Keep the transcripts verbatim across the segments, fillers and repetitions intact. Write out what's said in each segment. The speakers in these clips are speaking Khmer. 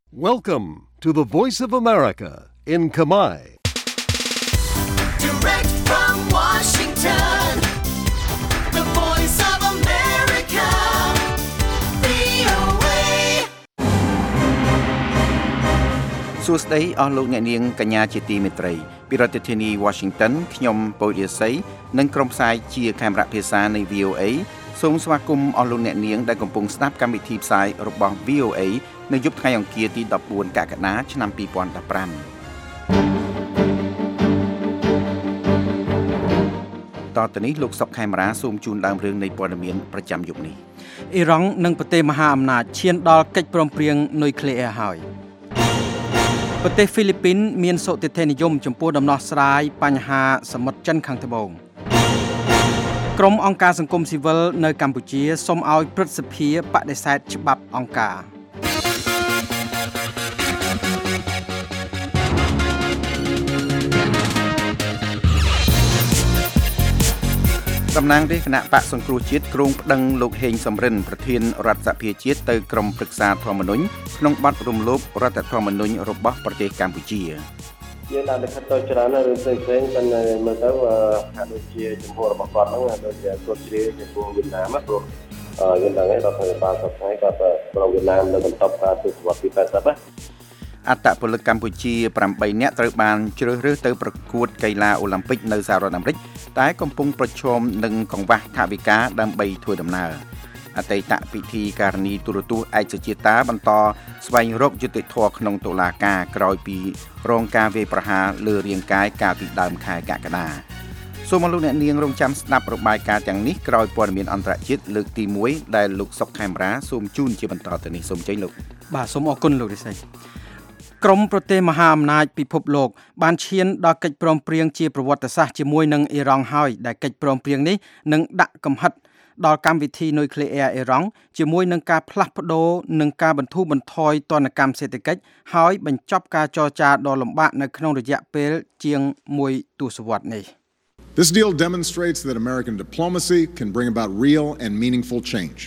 Welcome to the Voice of America in Khmer. Direct from Washington, the Voice of America, វី អូ เอសួស្តីអស់លោកអ្នកនាងកញ្ញាជាទីមេត្រីពីរដ្ឋធានី Washington ខ្ញុំពូរិយស័យនិងក្រុមផ្សាយជាកាមេរ៉ាភាសានៃ វី អូ เอ សូមស្វាគមន៍អស់លោកអ្នកនាងដែលកំពុងស្ដាប់កម្មវិធីផ្សាយរបស់ វី អូ เอ នៅយប់ថ្ងៃអង្គារទីដប់បួនកក្កដាឆ្នាំពីរពាន់ដប់ប្រាំតទៅនេះលោកសុកខេមរាសូមជូនដើមរឿងនៃព័ត៌មានប្រចាំយប់នេះអ៊ីរ៉ង់និងប្រទេសមហាអំណាចឈានដល់កិច្ចព្រមព្រៀងនុយក្លេអ៊ែរហើយប្រទេសហ្វីលីពីនមានសុតិធិនិយមចំពោះដំណោះស្រាយបញ្ហាសមុទ្រចិនខាងត្បូងក្រុមអង្គការសង្គមស៊ីវិលនៅកម្ពុជាសូមឲ្យព្រឹទ្ធសភាបដិសេធច្បាប់អង្គការតំណាងរាជគណៈបកសង្គ្រោះជាតិគ្រោងប្តឹងលោកហេងសំរិនប្រធានរដ្ឋសភាជាតិទៅក្រុមប្រឹក្សាធម្មនុញ្ញក្នុងបទរំលោភរដ្ឋធម្មនុញ្ញរបស់ប្រទេសកម្ពុជាយើងបានដឹកទៅច្រើនរឿងផ្សេងផ្សេងប៉ុន្តែមើលទៅហាក់ដូចជាចំពោះរបស់គាត់ហ្នឹងដូចជាគាត់ជ្រាបចំពោះវៀតណាមព្រោះយើងដឹងហើយដល់ពេលបានសប្តាហ៍គាត់ប្រវៀតណាមនៅបន្តការទស្សវត្សទីแปดสิบណាអត្តពលិកកម្ពុជាប្រាំបីនាក់ត្រូវបានជ្រើសរើសទៅប្រកួតកីឡាអូឡ িম্প ិកនៅសហរដ្ឋអាមេរិកតែកំពុងប្រឈមនឹងកង្វះថវិកាដើម្បីធ្វើដំណើរអតីតពិធីការនីទូរទស្សន៍ឯកសច្ចេតាបន្តស្វែងរកយុត្តិធម៌ក្នុងតុលាការក្រោយពីរងការវាយប្រហារលើរាងកាយកាលពីដើមខែកក្កដាសូមអរលោកអ្នកនាងរងចាំស្ដាប់របាយការណ៍ទាំងនេះក្រោយព័ត៌មានអន្តរជាតិលើកទីមួយដែលលោកសុកខេមរាសូមជូនជាបន្តទៅនេះសូមជ័យលោកបាទសូមអរគុណលោករិស័យក្រមប្រទេសមហាអំណាចពិភពលោកបានឈានដល់កិច្ចព្រមព្រៀងជាប្រវត្តិសាស្ត្រជាមួយនឹងអ៊ីរ៉ង់ហើយដែលកិច្ចព្រមព្រៀងនេះនឹងដាក់កំហិតដល់កម្មវិធីនុយក្លេអ៊ែរអ៊ីរ៉ង់ជាមួយនឹងការផ្លាស់ប្ដូរនិងការបន្ធូរបន្ថយទណ្ឌកម្មសេដ្ឋកិច្ចហើយបញ្ចប់ការចរចាដ៏លំបាកនៅក្នុងរយៈពេលជាងមួយទសវត្សរ៍នេះ This deal demonstrates that American diplomacy can bring about real and meaningful change.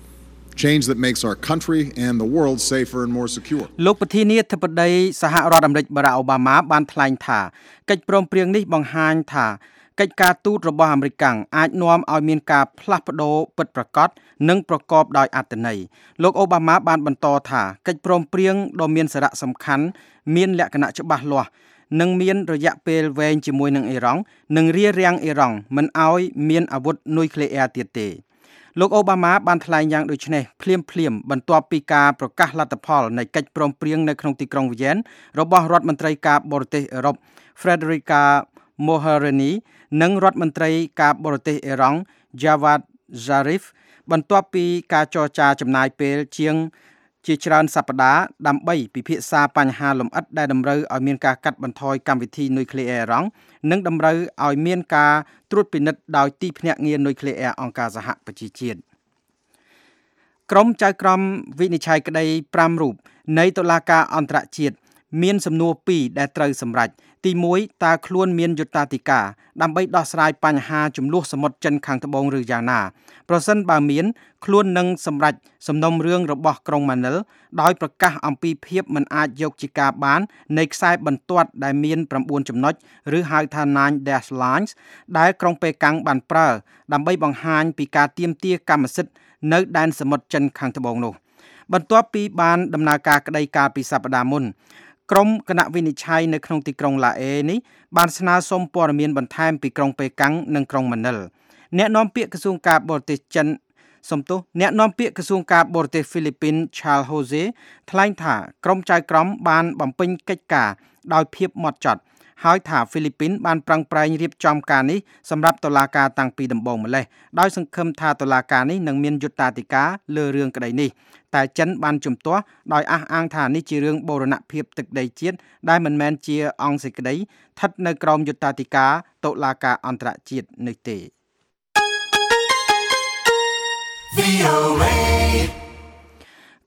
Change that makes our country and the world safer and more secure. លោកប្រធានាធិបតីសហរដ្ឋអាមេរិកបារ៉ាក់អូបាម៉ាបានថ្លែងថាកិច្ចព្រមព្រៀងនេះបង្ហាញថាកិច្ចការទូតរបស់អាមេរិកអាចនាំឲ្យមានការផ្លាស់ប្ដូរពិតប្រាកដនិងប្រកបដោយអត្ថន័យលោកអូបាម៉ាបានបន្តថាកិច្ចព្រមព្រៀងដ៏មានសារៈសំខាន់មានលក្ខណៈច្បាស់លាស់និងមានរយៈពេលវែងជាមួយនឹងអ៊ីរ៉ង់និងរារាំងអ៊ីរ៉ង់មិនឲ្យមានអាវុធនុយក្លេអ៊ែរទៀតទេលោកអូបាម៉ាបានថ្លែងយ៉ាងដូចនេះភ្លាមភ្លាមបន្ទាប់ពីការប្រកាសលទ្ធផលនៃកិច្ចព្រមព្រៀងនៅក្នុងទីក្រុងវីយ៉ែនរបស់រដ្ឋមន្ត្រីការបរទេសអឺរ៉ុប Federica Mogherini និងរដ្ឋមន្ត្រីការបរទេសអ៊ីរ៉ង់ Javad Zarif បន្ទាប់ពីការចរចាចំណាយពេលជាងជាច្រើនសប្តាហ៍ដើម្បីពិភាក្សាបញ្ហាលម្អិតដែលតម្រូវឲ្យមានការកាត់បន្ថយកម្មវិធីនុយក្លេអ៊ែរអ៊ីរ៉ង់និងតម្រូវឲ្យមានការត្រួតពិនិត្យដោយទីភ្នាក់ងារនុយក្លេអ៊ែរអង្គការសហប្រជាជាតិក្រុមចៅក្រមវិនិច្ឆ័យក្តីប្រាំរូបនៃតុលាការអន្តរជាតិមានសំណួរពីរដែលត្រូវសម្រេចទីមួយតើខ្លួនមានយុត្តាធិការដើម្បីដោះស្រាយបញ្ហាចំនួនសមុទ្រចិនខាងត្បូងឬយ៉ាងណាប្រសិនបើមានខ្លួននឹងសម្រេចសំណុំរឿងរបស់ក្រុងម៉ានីលដោយប្រកាសអំពីភាពមិនអាចយកជាការបាននៃខ្សែបន្ទាត់ដែលមាន៩ចំណុចឬហៅថា nine dash lines ដែលក្រុងប៉េកាំងបានប្រើដើម្បីបង្ហាញពីការទាមទារកម្មសិទ្ធិនៅដែនសមុទ្រចិនខាងត្បូងនោះបន្ទាប់ពីបានដំណើរការក្តីកាលពីសប្តាហ៍មុនក្រុមគណៈវិនិច្ឆ័យនៅក្នុងទីក្រុងឡាអេនេះបានស្នើសុំព័ត៌មានបន្ថែមពីក្រុងប៉េកាំងនិងក្រុងម៉ានីលអ្នកនាំពាក្យក្រសួងការបរទេសចិនសំទោសអ្នកនាំពាក្យក្រសួងការបរទេសហ្វីលីពីន Charles Jose ថ្លែងថាក្រុមចៅក្រមបានបំពេញកិច្ចការដោយភាពហ្មត់ចត់ហើយថាហ្វីលីពីនបានប្រឹងប្រែងរៀបចំការនេះសម្រាប់តុលាការតាំងពីដំបូងម្លេះដោយសង្ឃឹមថាតុលាការនេះនឹងមានយុត្តាធិការលើរឿងក្តីនេះតែចិនបានជំទាស់ដោយអះអាងថានេះជារឿងបូរណភាពទឹកដីជាតិដែលមិនមែនជាអង្គសេចក្តីស្ថិតនៅក្រោមយុត្តាធិការតុលាការអន្តរជាតិនេះទេវី អូ เอ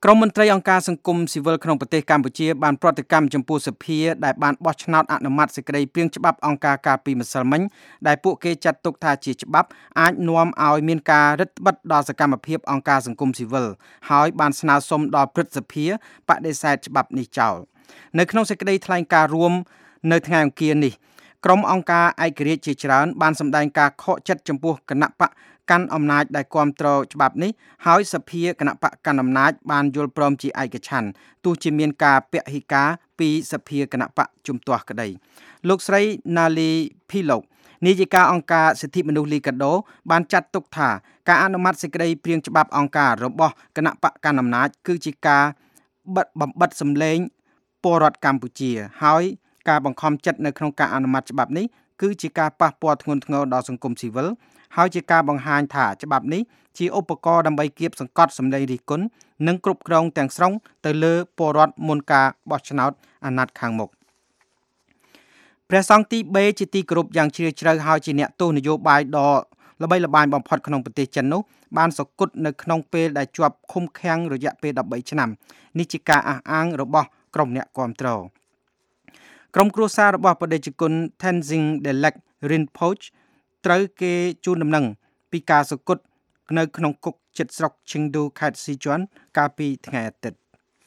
ក្រមមន្ត្រីអង្គការសង្គមស៊ីវិលក្នុងប្រទេសកម្ពុជាបានប្រតិកម្មចំពោះសភាដែលបានបោះឆ្នោតអនុម័តសេចក្តីព្រាងច្បាប់អង្គការការពីម្សិលមិញដែលពួកគេចាត់ទុកថាជាច្បាប់អាចនាំឲ្យមានការរឹតបន្តឹងដល់សកម្មភាពអង្គការសង្គមស៊ីវិលហើយបានស្នើសុំដល់ព្រឹទ្ធសភាបដិសេធច្បាប់នេះចោលនៅក្នុងសេចក្តីថ្លែងការណ៍រួមនៅថ្ងៃអង្គារនេះក្រុមអង្គការឯករាជ្យជាច្រើនបានសម្ដែងការខកចិត្តចំពោះគណៈបកកាន់អំណាចដែលគ្រប់គ្រងច្បាប់នេះហើយសភាគណៈបកកាន់អំណាចបានយល់ព្រមជាឯកច្ឆន្ទទោះជាមានការពហិការពីសភាគណៈបកជំទាស់ក្តីលោកស្រី Nali Philok នាយិកាអង្គការសិទ្ធិមនុស្សលីកាដូបានចាត់ទុកថាការអនុម័តសេចក្តីព្រាងច្បាប់អង្គការរបស់គណៈបកកាន់អំណាចគឺជាការបិទបំបិទសម្លេងពលរដ្ឋកម្ពុជាហើយការបង្ខំចិត្តនៅក្នុងការអនុម័តច្បាប់នេះគឺជាការប៉ះពាល់ធ្ងន់ធ្ងរដល់សង្គមស៊ីវិលហើយជាការបង្ហាញថាច្បាប់នេះជាឧបករណ៍ដើម្បីគៀបសង្កត់សម្ដីរិះគន់និងគ្រប់គ្រងទាំងស្រុងទៅលើពលរដ្ឋមុនការបោះឆ្នោតអាណត្តិខាងមុខព្រះសង្ឃទីបេជាទីគោរពយ៉ាងជ្រាលជ្រៅហើយជាអ្នកទស្សនយោបាយដ៏ល្បីល្បាញបំផុតក្នុងប្រទេសចិននោះបានសគត់នៅក្នុងពេលដែលជាប់ឃុំឃាំងរយៈពេលដប់បីឆ្នាំនេះជាការអះអាងរបស់ក្រុមអ្នកគាំទ្រក្រុមគ្រួសាររបស់បដិជគុណ Tenzin Delek Rinpoche ត្រូវគេជូនដំណឹងពីការសគត់នៅក្នុងគុកជិតស្រុក Chengdu ខេត្ត Sichuan កាលពីថ្ងៃអាទិត្យ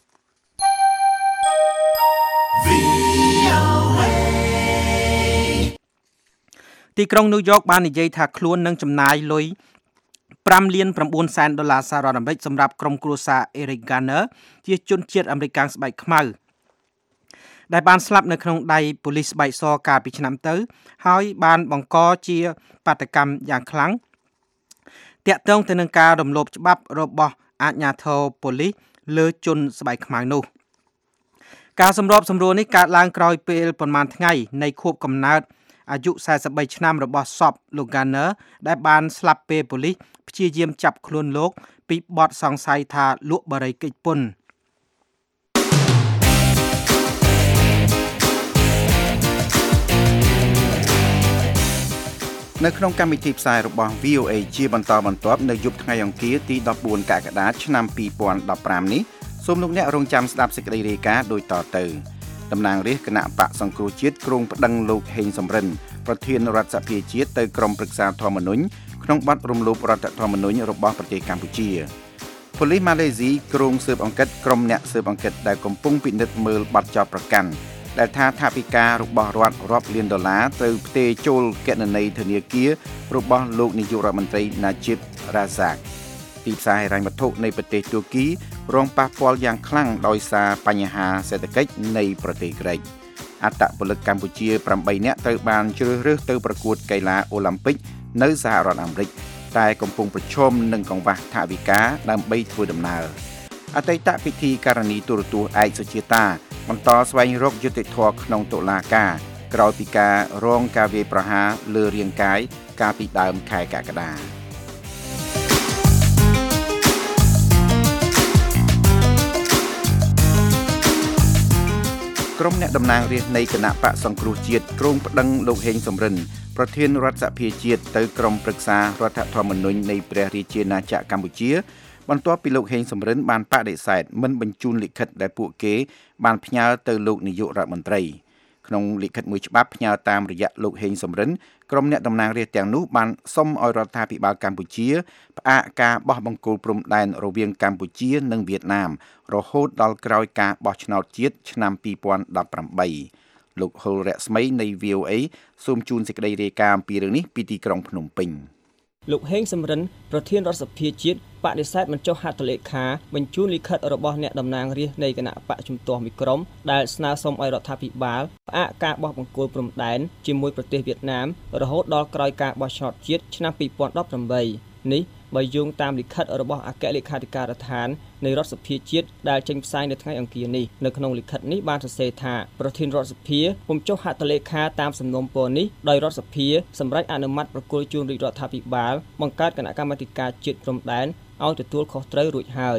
ទីក្រុងញូវយ៉កបាននិយាយថាខ្លួននឹងចំណាយលុយfiveលានnineសែនដុល្លារសហរដ្ឋអាមេរិកសម្រាប់ក្រុមគ្រួសារ Eric Garner ជាជនជាតិអាមេរិកស្បែកខ្មៅដែលបានស្លាប់នៅក្នុងដៃប៉ូលីសស្បែកសកាលពីឆ្នាំទៅហើយបានបង្កជាបាតកម្មយ៉ាងខ្លាំងតាក់ទងទៅនឹងការរំលោភច្បាប់របស់អាជ្ញាធរប៉ូលីសលើជនស្បែកខ្មៅនោះការសម្របសម្រួលនេះកើតឡើងក្រោយពេលប្រមាណថ្ងៃនៃខួបកំណើតអាយុforty-threeឆ្នាំរបស់សពលោក Garner ដែលបានស្លាប់ពេលប៉ូលីសព្យាយាមចាប់ខ្លួនលោកពីបទសង្ស័យថាលក់បារីកិច្ចពន្ធនៅក្នុងកម្មវិធីផ្សាយរបស់ V O A ជាបន្តបន្ទាប់នៅយប់ថ្ងៃអង្គារទីfourteenកក្កដាឆ្នាំtwenty fifteenនេះសូមលោកអ្នករងចាំស្ដាប់សេចក្តីរាយការណ៍ដូចតទៅតំណាងរាស្ត្រគណៈបកសង្គ្រោះជាតិក្រុងប្តឹងលោកហេងសំរិនប្រធានរដ្ឋសភាជាតិទៅក្រុមប្រឹក្សាធម្មនុញ្ញក្នុងបទរំលោភរដ្ឋធម្មនុញ្ញរបស់ប្រទេសកម្ពុជាប៉ូលីសម៉ាឡេស៊ីក្រុងស៊ើបអង្កេតក្រុមអ្នកស៊ើបអង្កេតដែលកំពុងពិនិត្យមើលបទចោទប្រកាន់ដែលថាថវិការបស់រដ្ឋរាប់លានដុល្លារត្រូវផ្ទេរចូលគណនីធនាគាររបស់លោកនាយករដ្ឋមន្ត្រី Najib Razak ទីផ្សារហិរញ្ញវត្ថុនៃប្រទេសទួរគីរងប៉ះពាល់យ៉ាងខ្លាំងដោយសារបញ្ហាសេដ្ឋកិច្ចនៃប្រទេសក្រិកអត្តពលិកកម្ពុជាeightនាក់ត្រូវបានជ្រើសរើសទៅប្រកួតកីឡាអូឡ িম্প ិកនៅសហរដ្ឋអាមេរិកតែកំពុងប្រឈមនឹងកង្វះថវិកាដើម្បីធ្វើដំណើរអតីតពិធីការនីទូរទស្សន៍ឯកសុជាតាបន្តស្វែងរកយុត្តិធម៌ក្នុងតុលាការក្រោយពីការរងការវាយប្រហារលើរាងកាយកាលពីដើមខែកក្កដាក្រុមអ្នកតំណាងរាស្ត្រនៃគណៈបកសង្គ្រោះជាតិក្រុងប្តឹងលោកហេងសំរិនប្រធានរដ្ឋសភាជាតិទៅក្រុមប្រឹក្សារដ្ឋធម្មនុញ្ញនៃព្រះរាជាណាចក្រកម្ពុជាបន្ទាប់ពីលោកហេងសំរិនបានបដិសេធមិនបញ្ជូនលិខិតដែលពួកគេបានផ្ញើទៅលោកនាយករដ្ឋមន្ត្រីក្នុងលិខិតមួយច្បាប់ផ្ញើតាមរយៈលោកហេងសំរិនក្រុមអ្នកតំណាងរាស្ត្រទាំងនោះបានសុំឲ្យរដ្ឋាភិបាលកម្ពុជាផ្អាកការបោះបង្គោលព្រំដែនរវាងកម្ពុជានិងវៀតណាមរហូតដល់ក្រោយការបោះឆ្នោតជាតិឆ្នាំtwenty eighteenលោកហុលរស្មីនៃ V O A សូមជូនសេចក្តីរាយការណ៍អំពីរឿងនេះពីទីក្រុងភ្នំពេញលោកហេងសំរិនប្រធានរដ្ឋសភាជាតិបដិសេធមិនចុះហត្ថលេខាបញ្ជូនលិខិតរបស់អ្នកតំណាងរាស្ត្រនៃគណៈបកជំទាស់មីក្រុមដែលស្នើសុំឲ្យរដ្ឋាភិបាលផ្អាកការបោះបង្គោលព្រំដែនជាមួយប្រទេសវៀតណាមរហូតដល់ក្រោយការបោះឆ្នោតជាតិឆ្នាំtwenty eighteenនេះបើយោងតាមលិខិតរបស់អគ្គលេខាធិការដ្ឋាននៃរដ្ឋសភាជាតិដែលចេញផ្សាយនៅថ្ងៃអង្គារនេះនៅក្នុងលិខិតនេះបានសរសេរថាប្រធានរដ្ឋសភាពុំចុះហត្ថលេខាតាមសំណុំពរនេះដោយរដ្ឋសភាសម្រេចអនុម័តប្រគល់ជូនរាជរដ្ឋាភិបាលបង្កើតគណៈកម្មាធិការជាតិព្រំដែនឲ្យទទួលខុសត្រូវរួចហើយ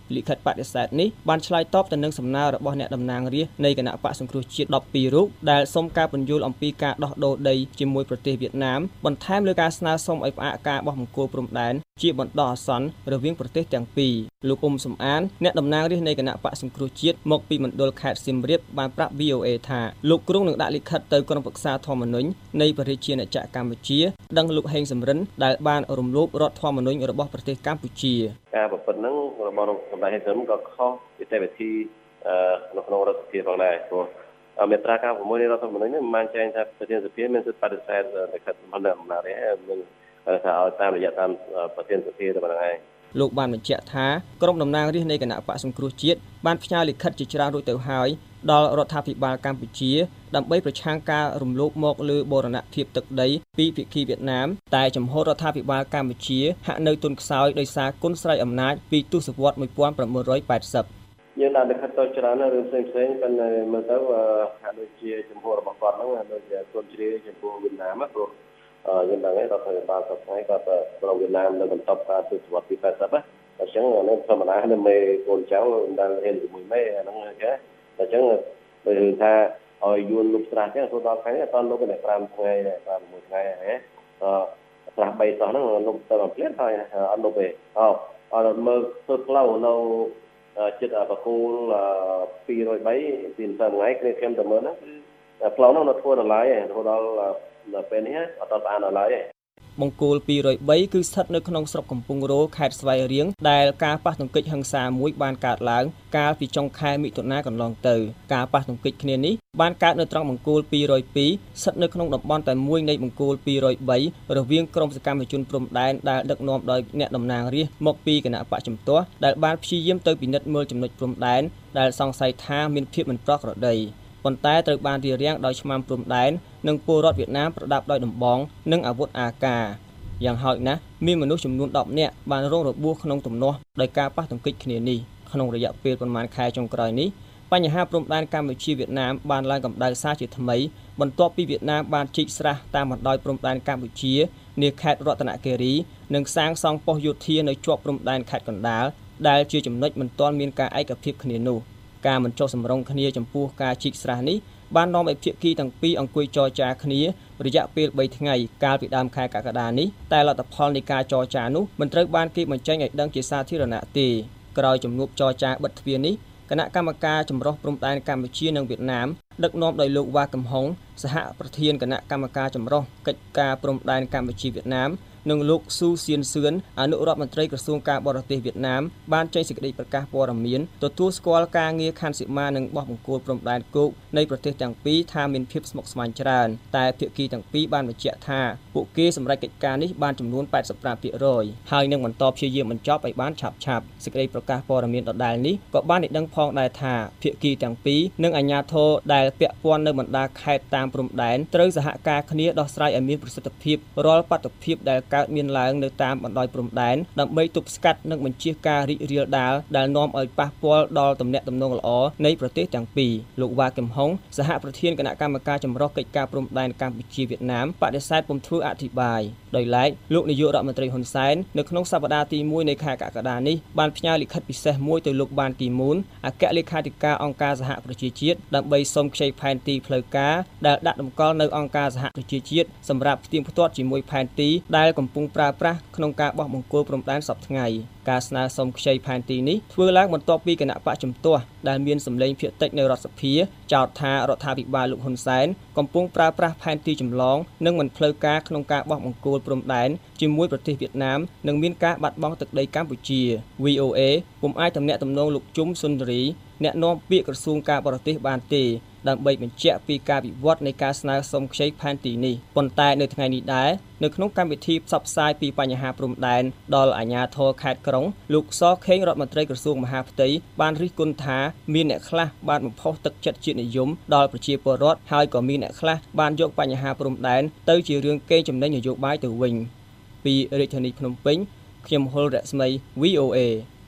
លិខិតបដិសេធនេះបានឆ្លើយតបទៅនឹងសំណើរបស់អ្នកតំណាងរាស្ត្រនៃគណៈបកសង្គ្រោះជាតិដប់ពីររូបដែលសុំការពន្យល់អំពីការដោះដូរដីជាមួយប្រទេសវៀតណាមបន្ថែមលើការស្នើសុំឲ្យផ្អាកការបោះបង្គោលព្រំដែនជាបណ្ដោះអាសន្នរវាងប្រទេសទាំងពីរលោកអ៊ុំសំអានអ្នកតំណាងរាស្ត្រនៃគណៈបកសង្គ្រោះជាតិមកពីមណ្ឌលខេត្តសៀមរាបបានប្រាប់ V O A ថាលោកគ្រងនឹងដាក់លិខិតទៅក្រុមប្រឹក្សាធម្មនុញ្ញនៃប្រជាជាតិចក្រកម្ពុជាដឹងលោកហេងសំរិនដែលបានរំលោភរដ្ឋធម្មនុញ្ញរបស់ប្រទេសកម្ពុជាការប្រព្រឹត្តហ្នឹងរបស់សម្ដេចហេងសំរិនក៏ខុសពីតែវិធីនៅក្នុងរដ្ឋសភាផងដែរព្រោះមេត្រាការប្រមូលនៃរដ្ឋធម្មនុញ្ញនេះមិនបានចែងថាប្រធានសភាមានសិទ្ធិបដិសេធលិខិតរបស់អ្នកអំណាចទេនឹងថាឲ្យតាមរយៈតាមប្រធានសភាទៅប៉ុណ្ណឹងឯងលោកបានបញ្ជាក់ថាក្រុមតំណាងរាស្ត្រនៃគណៈបកសង្គ្រោះជាតិបានផ្ញើលិខិតជាច្រើនរួចទៅហើយដល់រដ្ឋាភិបាលកម្ពុជាដើម្បីប្រឆាំងការរំលោភមកលើបូរណភាពទឹកដីពីភាគីវៀតណាមតែចំហរដ្ឋាភិបាលកម្ពុជាហាក់នៅទន់ខ្សោយដោយសារគុណស្រ័យអំណាចពីទសវត្សរ៍nineteen eighty យើងដាក់លិខិតទៅច្រើនរឿងផ្សេងផ្សេងប៉ុន្តែមើលទៅហាក់ដូចជាចំហរបស់គាត់ហ្នឹងដូចជាគុណជ្រាយចំពោះវៀតណាមព្រោះយើងដឹងហើយរដ្ឋាភិបាលសប្តាហ៍គាត់ប្រវៀតណាមនៅបន្តការទស្សវត្សរ៍ទីeightyណាអញ្ចឹងនៅធម្មតានៅមេកូនចៅដែលរៀនជាមួយមេហ្នឹងចាអញ្ចឹងបើថាឲ្យយួនលុបស្រះចឹងទៅដល់ថ្ងៃនេះអត់លុបទេfiveថ្ងៃទេfiveថ្ងៃហ៎អឺស្រះបីសោះហ្នឹងលុបទៅមួយភ្លាមហើយអត់លុបទេអត់អត់មើលទៅផ្លូវនៅចិត្តបកគោលtwo oh threeពីថ្ងៃគ្នាខ្ញុំទៅមើលហ្នឹងផ្លូវហ្នឹងនៅធ្វើដល់ឡើយឯងរហូតដល់ដល់ពេលនេះអត់បានដល់ឡើយឯងបង្គោលtwo oh threeគឺស្ថិតនៅក្នុងស្រុកកំពង់រោលខេត្តស្វាយរៀងដែលការប៉ះទង្គិចហិង្សាមួយបានកើតឡើងកាលពីចុងខែមិថុនាកន្លងទៅការប៉ះទង្គិចគ្នានេះបានកើតនៅត្រង់បង្គោលtwo oh twoស្ថិតនៅក្នុងតំបន់តែមួយនៃបង្គោលtwo oh threeរវាងក្រុមសកម្មជនព្រំដែនដែលដឹកនាំដោយអ្នកតំណាងរាស្ត្រមកពីគណៈបកជំទាស់ដែលបានព្យាយាមទៅពិនិត្យមើលចំណុចព្រំដែនដែលសង្ស័យថាមានភាពមិនប្រក្រតីប៉ុន្តែត្រូវបានរារាំងដោយឆ្មាំព្រំដែននិងពលរដ្ឋវៀតណាមប្រដាប់ដោយដំបងនិងអាវុធអាកាយ៉ាងហោចណាស់មានមនុស្សចំនួនtenនាក់បានរងរបួសក្នុងទំនាស់ដោយការប៉ះទង្គិចគ្នានេះក្នុងរយៈពេលប្រមាណខែចុងក្រោយនេះបញ្ហាព្រំដែនកម្ពុជាវៀតណាមបានឡើងកម្ដៅសារជាថ្មីបន្ទាប់ពីវៀតណាមបានជីកស្រះតាមបណ្ដោយព្រំដែនកម្ពុជានាខេត្តរតនគិរីនិងសាងសង់ប៉ុស្តិ៍យោធានៅជាប់ព្រំដែនខេត្តកណ្ដាលដែលជាចំណុចមិនទាន់មានការឯកភាពគ្នានោះការមិនចុះសម្រុងគ្នាចំពោះការជីកស្រះនេះបាននាំឲ្យភាគីទាំងពីរអង្គុយចរចាគ្នារយៈពេលthreeថ្ងៃកាលពីដើមខែកក្កដានេះតែលទ្ធផលនៃការចរចានោះមិនត្រូវបានគេបញ្ចេញឲ្យដឹងជាសាធារណៈទេក្រោយជំនួបចរចាបិទទ្វារនេះគណៈកម្មការចម្រុះព្រំដែនកម្ពុជានិងវៀតណាមដឹកនាំដោយលោកវ៉ាកំហុងសហប្រធានគណៈកម្មការចម្រុះកិច្ចការព្រំដែនកម្ពុជាវៀតណាមនិងលោកស៊ូសៀនសឿនអនុរដ្ឋមន្ត្រីក្រសួងការបរទេសវៀតណាមបានចេញសេចក្តីប្រកាសព័ត៌មានទទួលស្គាល់ការងារខណ្ឌសីមានិងបោះបង្គោលព្រំដែនគោកនៃប្រទេសទាំងពីរថាមានភាពស្មុគស្មាញច្រើនតែភាគីទាំងពីរបានបញ្ជាក់ថាពួកគេសម្រេចកិច្ចការនេះបានចំនួនeighty-five percent ហើយនឹងបន្តព្យាយាមបញ្ចប់ឲ្យបានឆាប់ឆាប់សេចក្តីប្រកាសព័ត៌មានដដែលនេះក៏បានឲ្យដឹងផងដែរថាភាគីទាំងពីរនិងអាជ្ញាធរដែលពាក់ព័ន្ធនៅបណ្ដាខេត្តតាមព្រំដែនត្រូវសហការគ្នាដោះស្រាយឲ្យមានប្រសិទ្ធភាពរាល់បាតុភិបដែលកើតមានឡើងនៅតាមបណ្ដោយព្រំដែនដើម្បីទប់ស្កាត់និងបញ្ជៀសការរីករាលដាលដែលនាំឲ្យប៉ះពាល់ដល់ទំនាក់ទំនងល្អនៃប្រទេសទាំងពីរលោកវ៉ាកំហុងសហប្រធានគណៈកម្មការចម្រុះកិច្ចការព្រំដែនកម្ពុជាវៀតណាមបដិសេធពុំធ្វើអធិប្បាយដោយឡែកលោកនាយករដ្ឋមន្ត្រីហ៊ុនសែននៅក្នុងសប្តាហ៍ទីoneនៃខែកក្កដានេះបានផ្ញើលិខិតពិសេសមួយទៅលោកបានគីមូនអគ្គលេខាធិការអង្គការសហប្រជាជាតិដើម្បីសុំខ្ចីផែនទីផ្លូវការដែលដាក់តម្កល់នៅអង្គការសហប្រជាជាតិសម្រាប់ផ្ទៀងផ្ទាត់ជាមួយផែនទីដែលកំពុងប្រើប្រាស់ក្នុងការបោះបង្គោលព្រំដែនសប្តាហ៍ថ្ងៃការស្នើសុំខ្ចីផែនទីនេះធ្វើឡើងបន្ទាប់ពីគណៈបកជំទាស់ដែលមានសម្លេងភាគតិចនៅរដ្ឋសភាចោទថារដ្ឋាភិបាលលោកហ៊ុនសែនកំពុងប្រើប្រាស់ផែនទីចម្លងនិងមិនផ្លូវការក្នុងការបោះបង្គោលព្រំដែនជាមួយប្រទេសវៀតណាមនិងមានការបាត់បង់ទឹកដីកម្ពុជា V O A ពុំអាចទំនាក់ទំនងលោកជុំសុនរីអ្នកនាំពាក្យក្រសួងការបរទេសបានទេដើម្បីបញ្ជាក់ពីការវិវត្តនៃការស្នើសុំខ្ចីផែនទីនេះប៉ុន្តែនៅថ្ងៃនេះដែរនៅក្នុងកម្មវិធីផ្សព្វផ្សាយពីបញ្ហាព្រំដែនដល់អាជ្ញាធរខេត្តក្រុងលោកសខេងរដ្ឋមន្ត្រីក្រសួងមហាផ្ទៃបានរិះគន់ថាមានអ្នកខ្លះបានបំផុសទឹកចិត្តជាតិនិយមដល់ប្រជាពលរដ្ឋហើយក៏មានអ្នកខ្លះបានយកបញ្ហាព្រំដែនទៅជារឿងកេងចំណេញនយោបាយទៅវិញពីរាជធានីភ្នំពេញខ្ញុំហុលរស្មី V O A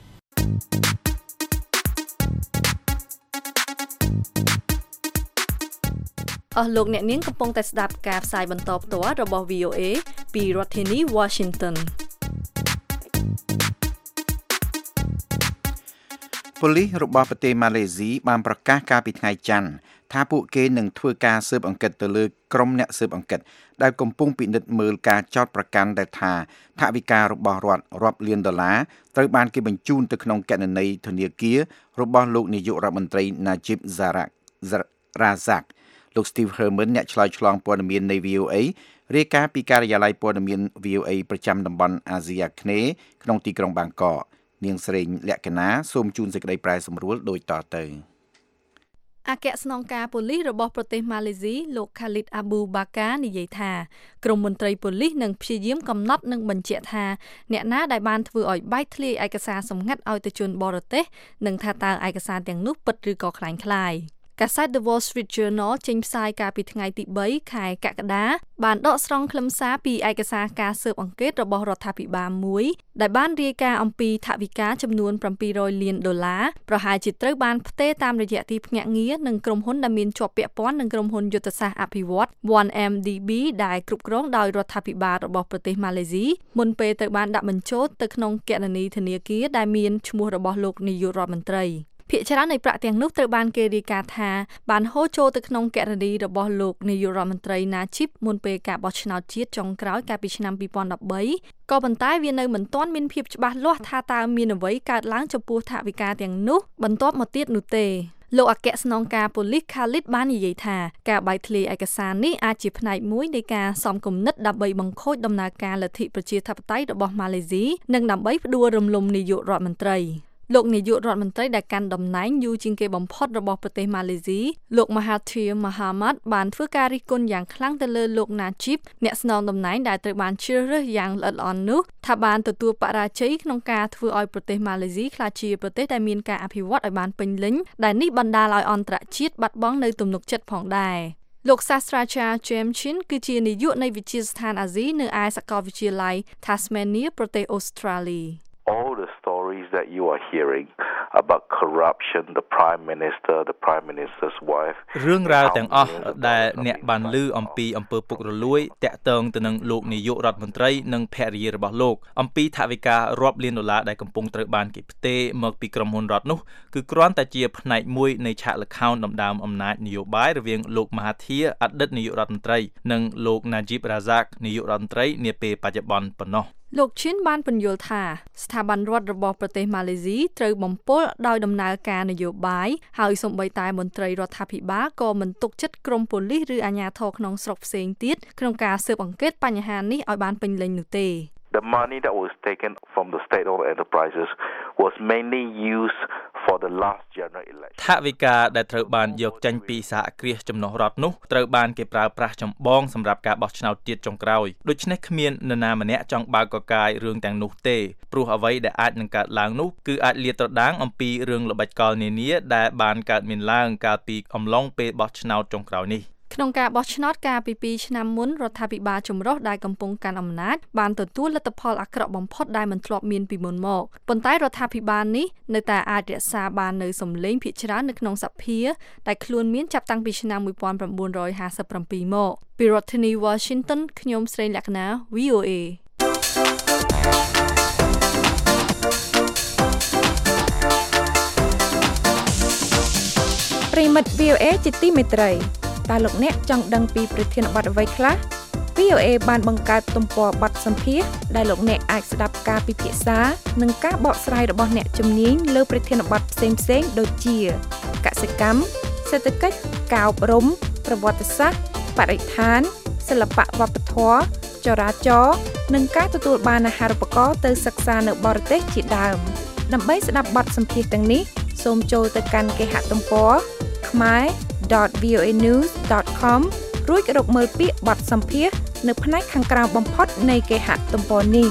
អស់លោកអ្នកនាងកំពុងតែស្ដាប់ការផ្សាយបន្តផ្ទាល់របស់ V O A ពីរដ្ឋធានី Washington ប៉ូលីសរបស់ប្រទេសម៉ាឡេស៊ីបានប្រកាសកាលពីថ្ងៃច័ន្ទថាពួកគេនឹងធ្វើការស៊ើបអង្កេតទៅលើក្រុមអ្នកស៊ើបអង្កេតដែលកំពុងពិនិត្យមើលការចោទប្រកាន់ដែលថាថវិការបស់រដ្ឋរាប់លានដុល្លារត្រូវបានគេបញ្ជូនទៅក្នុងគណនីធនាគាររបស់លោកនាយករដ្ឋមន្ត្រី Najib Razak លោក Steve Herman អ្នកឆ្លើយឆ្លងព័ត៌មាននៃ V O A រាយការណ៍ពីការិយាល័យព័ត៌មាន V O A ប្រចាំតំបន់អាស៊ីអាគ្នេយ៍ក្នុងទីក្រុងបាងកកនាងស្រីលក្ខណាសូមជូនសេចក្តីប្រែសម្រួលដូចតទៅអគ្គស្នងការប៉ូលីសរបស់ប្រទេសម៉ាឡេស៊ីលោក Khalid Abu Bakar និយាយថាក្រុមមន្ត្រីប៉ូលីសនឹងព្យាយាមកំណត់និងបញ្ជាក់ថាអ្នកណាដែលបានធ្វើឲ្យបែកធ្លាយឯកសារសម្ងាត់ឲ្យទៅជនបរទេសនិងថាតើឯកសារទាំងនោះពិតឬក៏ក្លែងក្លាយកាសែត The Wall Street Journal ចេញផ្សាយកាលពីថ្ងៃទីបីខែកក្កដាបានដកស្រង់ខ្លឹមសារពីឯកសារការស៊ើបអង្កេតរបស់រដ្ឋាភិបាលមួយដែលបានរាយការណ៍អំពីថវិកាចំនួនเจ็ดร้อยលានដុល្លារប្រហែលជាត្រូវបានផ្ទេរតាមរយៈទីភ្នាក់ងារនិងក្រុមហ៊ុនដែលមានជាប់ពាក់ព័ន្ធនឹងក្រុមហ៊ុនយុទ្ធសាស្ត្រអភិវឌ្ឍន៍ one M D B ដែលគ្រប់គ្រងដោយរដ្ឋាភិបាលរបស់ប្រទេសម៉ាឡេស៊ីមុនពេលត្រូវបានដាក់បញ្ចូលទៅក្នុងគណនីធនាគារដែលមានឈ្មោះរបស់លោកនាយករដ្ឋមន្ត្រីភាគច្រើននៃប្រាក់ទាំងនោះត្រូវបានគេរាយការណ៍ថាបានហូរចូលទៅក្នុងគណនីរបស់លោកនាយករដ្ឋមន្ត្រី Najib មុនពេលការបោះឆ្នោតជាតិចុងក្រោយកាលពីឆ្នាំពីរពាន់ដប់បីក៏ប៉ុន្តែវានៅមិនទាន់មានភាពច្បាស់លាស់ថាតើមានអ្វីកើតឡើងចំពោះថវិកាទាំងនោះបន្ទាប់មកទៀតនោះទេលោកអគ្គស្នងការប៉ូលីស Khalid បាននិយាយថាការបែកធ្លាយឯកសារនេះអាចជាផ្នែកមួយនៃការសំគំនិតដើម្បីបង្ខូចដំណើរការលទ្ធិប្រជាធិបតេយ្យរបស់ម៉ាឡេស៊ីនិងដើម្បីផ្ដួលរំលំនាយករដ្ឋមន្ត្រីលោកនាយករដ្ឋមន្ត្រីដែលកាន់តំណែងយូរជាងគេបំផុតរបស់ប្រទេសម៉ាឡេស៊ីលោក Mahathir Mohamad បានធ្វើការរិះគន់យ៉ាងខ្លាំងទៅលើលោក Najib អ្នកស្នងតំណែងដែលត្រូវបានជ្រើសរើសយ៉ាងល្អិតល្អន់នោះថាបានទទួលបរាជ័យក្នុងការធ្វើឲ្យប្រទេសម៉ាឡេស៊ីក្លាយជាប្រទេសដែលមានការអភិវឌ្ឍឲ្យបានពេញលេញដែលនេះបណ្ដាលឲ្យអន្តរជាតិបាត់បង់នៅទំនុកចិត្តផងដែរលោកសាស្ត្រាចារ្យ James Chin គឺជានាយកនៃវិទ្យាស្ថានអាស៊ីនៅឯសាកលវិទ្យាល័យ Tasmania ប្រទេសអូស្ត្រាលី All the stories that you are hearing about corruption, the Prime Minister, the Prime Minister's wife រឿងរ៉ាវទាំងអស់ដែលអ្នកបានឮអំពីអំពើពុករលួយតាក់ទងទៅនឹងលោកនាយករដ្ឋមន្ត្រីនិងភរិយារបស់លោកអំពីថវិការាប់លានដុល្លារដែលកំពុងត្រូវបានគេផ្ទេរមកពីក្រុមហ៊ុនរដ្ឋនោះគឺគ្រាន់តែជាផ្នែកមួយនៃឆាកល្ខោនដណ្ដើមអំណាចនយោបាយរវាងលោក Mahathir អតីតនាយករដ្ឋមន្ត្រីនិងលោក Najib Razak នាយករដ្ឋមន្ត្រីនាពេលបច្ចុប្បន្នប៉ុណ្ណោះលោកឈិនបានពន្យល់ថាស្ថាប័នរដ្ឋរបស់ប្រទេសម៉ាឡេស៊ីត្រូវបំពុលដោយដំណើរការនយោបាយហើយសូម្បីតែមន្ត្រីរដ្ឋាភិបាលក៏មិនទុកចិត្តក្រុមប៉ូលីសឬអាជ្ញាធរក្នុងស្រុកផ្សេងទៀតក្នុងការស៊ើបអង្កេតបញ្ហានេះឲ្យបានពេញលេញនោះទេ The money that was taken from the state-owned enterprises was mainly used for the last general election. ថវិកាដែលត្រូវបានយកចេញពីសហគ្រាសចំណុះរដ្ឋនោះត្រូវបានគេប្រើប្រាស់ចម្បងសម្រាប់ការបោះឆ្នោតជាតិចុងក្រោយដូច្នេះគ្មាននរណាម្នាក់ចង់បើកកកាយរឿងទាំងនោះទេព្រោះអ្វីដែលអាចនឹងកើតឡើងនោះគឺអាចលាតត្រដាងអំពីរឿងល្បិចកលនានាដែលបានកើតមានឡើងកាលពីអំឡុងពេលបោះឆ្នោតចុងក្រោយនេះក្នុងការបោះឆ្នោតកាលពីពីរឆ្នាំមុនរដ្ឋាភិបាលចម្រុះដែលកំពុងកាន់អំណាចបានទទួលលទ្ធផលអាក្រក់បំផុតដែលមិនធ្លាប់មានពីមុនមកប៉ុន្តែរដ្ឋាភិបាលនេះនៅតែអាចរក្សាបាននូវសម្លេងភាគច្រើននៅក្នុងសភាដែលខ្លួនមានចាប់តាំងពីឆ្នាំnineteen fifty-sevenមកពីរដ្ឋធានី Washington ខ្ញុំស្រីលក្ខណា V O A ប្រិមិត្ត V O A ជាទីមេត្រីតើលោកអ្នកចង់ដឹងពីប្រធានបទអ្វីខ្លះ V O A បានបង្កើតទំព័របទសម្ភាសន៍ដែលលោកអ្នកអាចស្ដាប់ការពិភាក្សានិងការបកស្រាយរបស់អ្នកជំនាញលើប្រធានបទផ្សេងៗដូចជាកសិកម្មសេដ្ឋកិច្ចការអប់រំប្រវត្តិសាស្ត្របរិស្ថានសិល្បៈវប្បធម៌ចរាចរណ៍និងការទទួលបានអាហារូបករណ៍ទៅសិក្សានៅបរទេសជាដើមដើម្បីស្ដាប់បទសម្ភាសន៍ទាំងនេះសូមចូលទៅកាន់គេហទំព័រ khmer dot v o a news dot com រួចរកមើលពាក្យបទសម្ភាសន៍នៅផ្នែកខាងក្រោមបំផុតនៃគេហទំព័រនេះ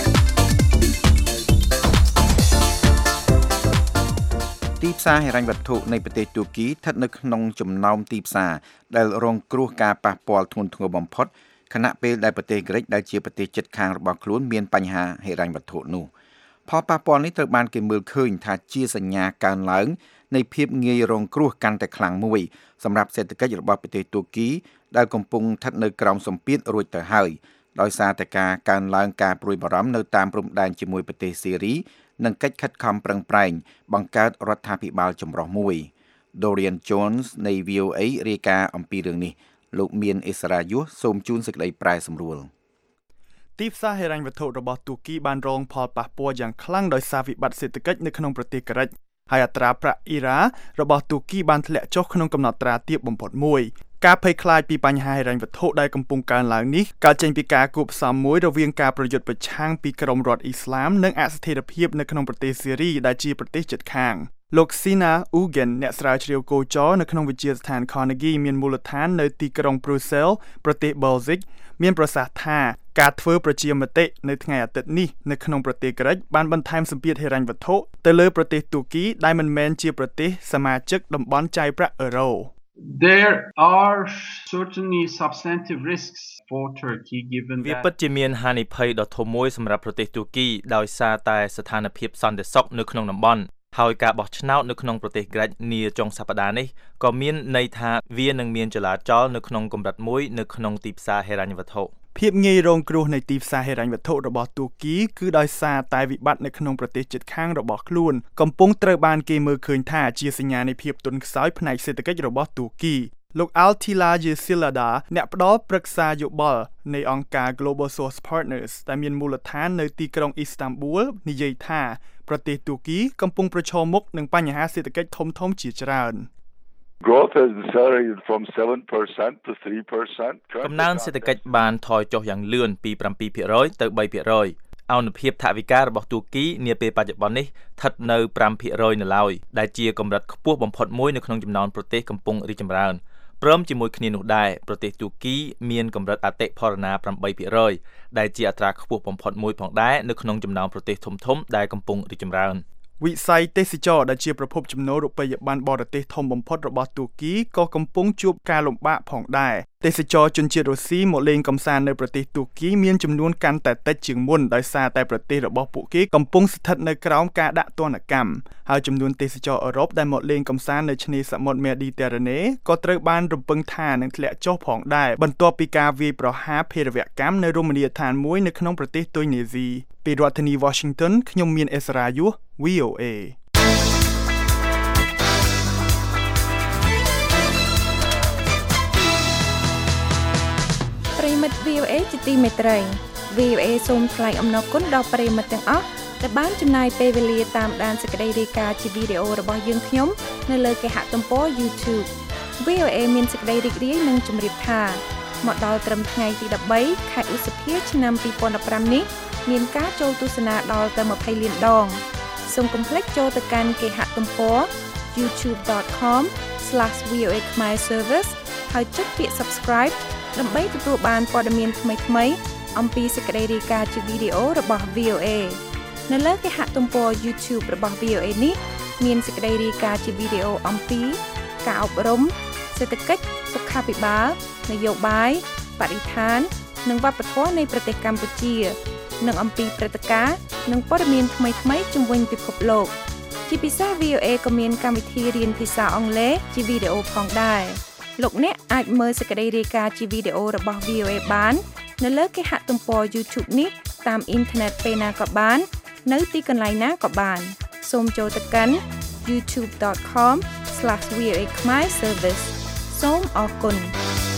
ទីផ្សារហិរញ្ញវត្ថុនៃប្រទេសទូគីស្ថិតនៅក្នុងចំណោមទីផ្សារដែលរងគ្រោះការប៉ះពាល់ធ្ងន់ធ្ងរបំផុតខណៈពេលដែលប្រទេសក្រិកដែលជាប្រទេសជិតខាងរបស់ខ្លួនមានបញ្ហាហិរញ្ញវត្ថុនោះផលប៉ះពាល់នេះត្រូវបានគេមើលឃើញថាជាសញ្ញាកើនឡើងនៃភាពងាយរងគ្រោះកាន់តែខ្លាំងមួយសម្រាប់សេដ្ឋកិច្ចរបស់ប្រទេសទូគីដែលកំពុងស្ថិតនៅក្រោមសម្ពាធរួចទៅហើយដោយសារតែការកើនឡើងការព្រួយបារម្ភនៅតាមព្រំដែនជាមួយប្រទេសសេរីនិងកិច្ចខិតខំប្រឹងប្រែងបង្កើតរដ្ឋាភិបាលចម្រុះមួយ Dorian Jones នៃ V O A រាយការណ៍អំពីរឿងនេះលោកមានអិសរាយុសសូមជូនសេចក្តីប្រែសម្រួលទីផ្សារហិរញ្ញវត្ថុរបស់ទូគីបានរងផលប៉ះពាល់យ៉ាងខ្លាំងដោយសារវិបត្តិសេដ្ឋកិច្ចនៅក្នុងប្រទេសក្រិចហើយអត្រាប្រាក់អ៊ីរ៉ារបស់ទូគីបានធ្លាក់ចុះក្នុងកំណត់ត្រាទាបបំផុតមួយការភ័យខ្លាចពីបញ្ហាហិរញ្ញវត្ថុដែលកំពុងកើនឡើងនេះកើតចេញពីការគូផ្សំមួយរវាងការប្រយុទ្ធប្រឆាំងពីក្រុមរដ្ឋអ៊ីស្លាមនិងអស្ថិរភាពនៅក្នុងប្រទេសសេរីដែលជាប្រទេសជិតខាងលោក Sina Ugen អ្នកស្រាវជ្រាវគោចរនៅក្នុងវិទ្យាស្ថាន Carnegie មានមូលដ្ឋាននៅទីក្រុង Brussels ប្រទេស Belgium មានប្រសាសន៍ថាការធ្វើប្រជាមតិនៅថ្ងៃអាទិត្យនេះនៅក្នុងប្រទេសក្រិចបានបន្ថែមសម្ពាធហិរញ្ញវត្ថុទៅលើប្រទេសទូគីដែលមិនមែនជាប្រទេសសមាជិកតំបន់ចាយប្រាក់អឺរ៉ូ There are certainly substantive risks for Turkey given that វាពិតជាមានហានិភ័យដ៏ធំមួយសម្រាប់ប្រទេសទូគីដោយសារតែស្ថានភាពសន្តិសុខនៅក្នុងតំបន់ហើយការបោះឆ្នោតនៅក្នុងប្រទេសក្រិចនាចុងសប្តាហ៍នេះក៏មានន័យថាវានឹងមានចលាចលនៅក្នុងកម្រិតមួយនៅក្នុងទីផ្សារហិរញ្ញវត្ថុភាពងាយរងគ្រោះនៃទីផ្សារហិរញ្ញវត្ថុរបស់ទូគីគឺដោយសារតែវិបត្តិនៅក្នុងប្រទេសជិតខាងរបស់ខ្លួនកំពុងត្រូវបានគេមើលឃើញថាជាសញ្ញានៃភាពទន់ខ្សោយផ្នែកសេដ្ឋកិច្ចរបស់ទូគីលោក Altila Yesilada អ្នកផ្ដល់ប្រឹក្សាយោបល់នៃអង្គការ Global Source Partners ដែលមានមូលដ្ឋាននៅទីក្រុងអ៊ីស្តាំប៊ូលនិយាយថាប្រទេសទូគីកំពុងប្រឈមមុខនឹងបញ្ហាសេដ្ឋកិច្ចធំៗជាច្រើន Growth has decelerated from seven percent to three percent. កំណើនសេដ្ឋកិច្ចបានថយចុះយ៉ាងលឿនពីseven percent ទៅthree percent អនុភាពថវិការបស់ទូគីនាពេលបច្ចុប្បន្ននេះស្ថិតនៅfive percent នៅឡើយដែលជាកម្រិតខ្ពស់បំផុតមួយនៅក្នុងចំណោមប្រទេសកំពុងរីកចម្រើនព្រមជាមួយគ្នានោះដែរប្រទេសទូគីមានកម្រិតអតិផរណាeight percent ដែលជាអត្រាខ្ពស់បំផុតមួយផងដែរនៅក្នុងចំណោមប្រទេសធំៗដែលកំពុងរីកចម្រើនវិស័យទេសចរដែលជាប្រភពចំណូលរូបិយប័ណ្ណបរទេសធំបំផុតរបស់ទូគីក៏កំពុងជួបការលំបាកផងដែរទេសចរជនជាតិរុស្ស៊ីមកលេងកម្សាន្តនៅប្រទេសទូគីមានចំនួនកាន់តែតិចជាងមុនដោយសារតែប្រទេសរបស់ពួកគេកំពុងស្ថិតនៅក្រោមការដាក់ទណ្ឌកម្មហើយចំនួនទេសចរអឺរ៉ុបដែលមកលេងកម្សាន្តនៅឆ្នេរសមុទ្រមេឌីទែរ៉ាណេក៏ត្រូវបានរំពឹងថានឹងធ្លាក់ចុះផងដែរបន្ទាប់ពីការវាយប្រហារភេរវកម្មនៅរមណីយដ្ឋានមួយនៅក្នុងប្រទេសទុយនេស៊ីពីរដ្ឋធានី Washington ខ្ញុំមានអេសរ៉ាយុស V O A ប្រិមិត្ត V O A ជាទីមេត្រី V O A សូមថ្លែងអំណរគុណដល់ប្រិមិត្តទាំងអស់ដែលបានចំណាយពេលវេលាតាមដានសេចក្តីរាយការណ៍ជាវីដេអូរបស់យើងខ្ញុំនៅលើគេហទំព័រ YouTube V O A មានសេចក្តីរីករាយនិងជម្រាបថាមកដល់ត្រឹមថ្ងៃទីthirteenខែឧសភាឆ្នាំtwenty fifteenនេះមានការចូលទស្សនាដល់ទៅtwentyលានដងសូមកុំភ្លេចចូលទៅកាន់គេហទំព័រ youtube dot com slash V O A Khmer Service ហើយចុចពាក្យ Subscribe ដើម្បីទទួលបានព័ត៌មានថ្មីៗអំពីសេចក្តីរាយការណ៍ជាវីដេអូរបស់ V O A នៅលើគេហទំព័រ YouTube របស់ V O A នេះមានសេចក្តីរាយការណ៍ជាវីដេអូអំពីការអប់រំសេដ្ឋកិច្ចសុខាភិបាលនយោបាយបរិស្ថាននិងវប្បធម៌នៃប្រទេសកម្ពុជានិងអំពីព្រឹត្តិការណ៍និងព័ត៌មានថ្មីៗជុំវិញពិភពលោកជាពិសេស V O A ក៏មានកម្មវិធីរៀនភាសាអង់គ្លេសជាវីដេអូផងដែរលោកអ្នកអាចមើលសេចក្តីរាយការណ៍ជាវីដេអូរបស់ V O A បាននៅលើគេហទំព័រ YouTube នេះតាមអ៊ីនធឺណិតពេលណាក៏បាននៅទីកន្លែងណាក៏បានសូមចូលទៅកាន់ youtube dot com slash V O A Khmer Service សូមអរគុណ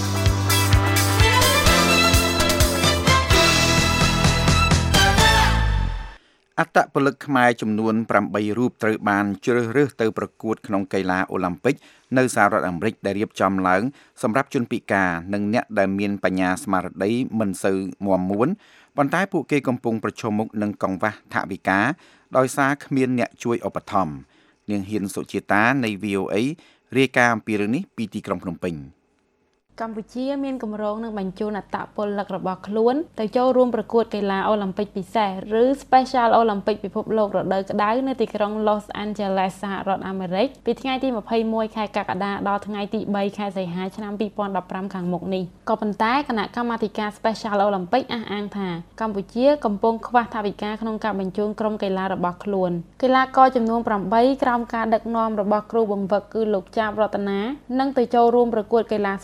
អត្តពលិកខ្មែរចំនួនeightរូបត្រូវបានជ្រើសរើសទៅប្រកួតក្នុងកីឡាអូឡ িম্প ិកនៅសហរដ្ឋអាមេរិកដែលរៀបចំឡើងសម្រាប់ជនពិការនិងអ្នកដែលមានបញ្ញាស្មារតីមិនសូវមាំមួនប៉ុន្តែពួកគេកំពុងប្រឈមមុខនឹងកង្វះថវិកាដោយសារគ្មានអ្នកជួយឧបត្ថម្ភនាងហ៊ានសុជាតានៃ V O A រាយការណ៍អំពីរឿងនេះពីទីក្រុងភ្នំពេញកម្ពុជាមានគម្រោងនឹងបញ្ជូនអត្តពលិករបស់ខ្លួនទៅចូលរួមប្រកួតកីឡាអូឡ িম্প ិកពិសេសឬ Special Olympic ពិភពលោករដូវក្តៅនៅទីក្រុង Los Angeles សហរដ្ឋអាមេរិកពីថ្ងៃទីtwenty-oneខែកក្កដាដល់ថ្ងៃទីthreeខែសីហាឆ្នាំtwenty fifteenខាងមុខនេះក៏ប៉ុន្តែគណៈកម្មាធិការ Special Olympic អះអាងថាកម្ពុជាកំពុងខ្វះថវិកាក្នុងការបញ្ជូនក្រុមកីឡារបស់ខ្លួនកីឡាករចំនួនeightក្រោមការដឹកនាំរបស់គ្រូបង្វឹកគឺលោកចាបរតនានឹងទៅចូលរួមប្រកួតកីឡា Special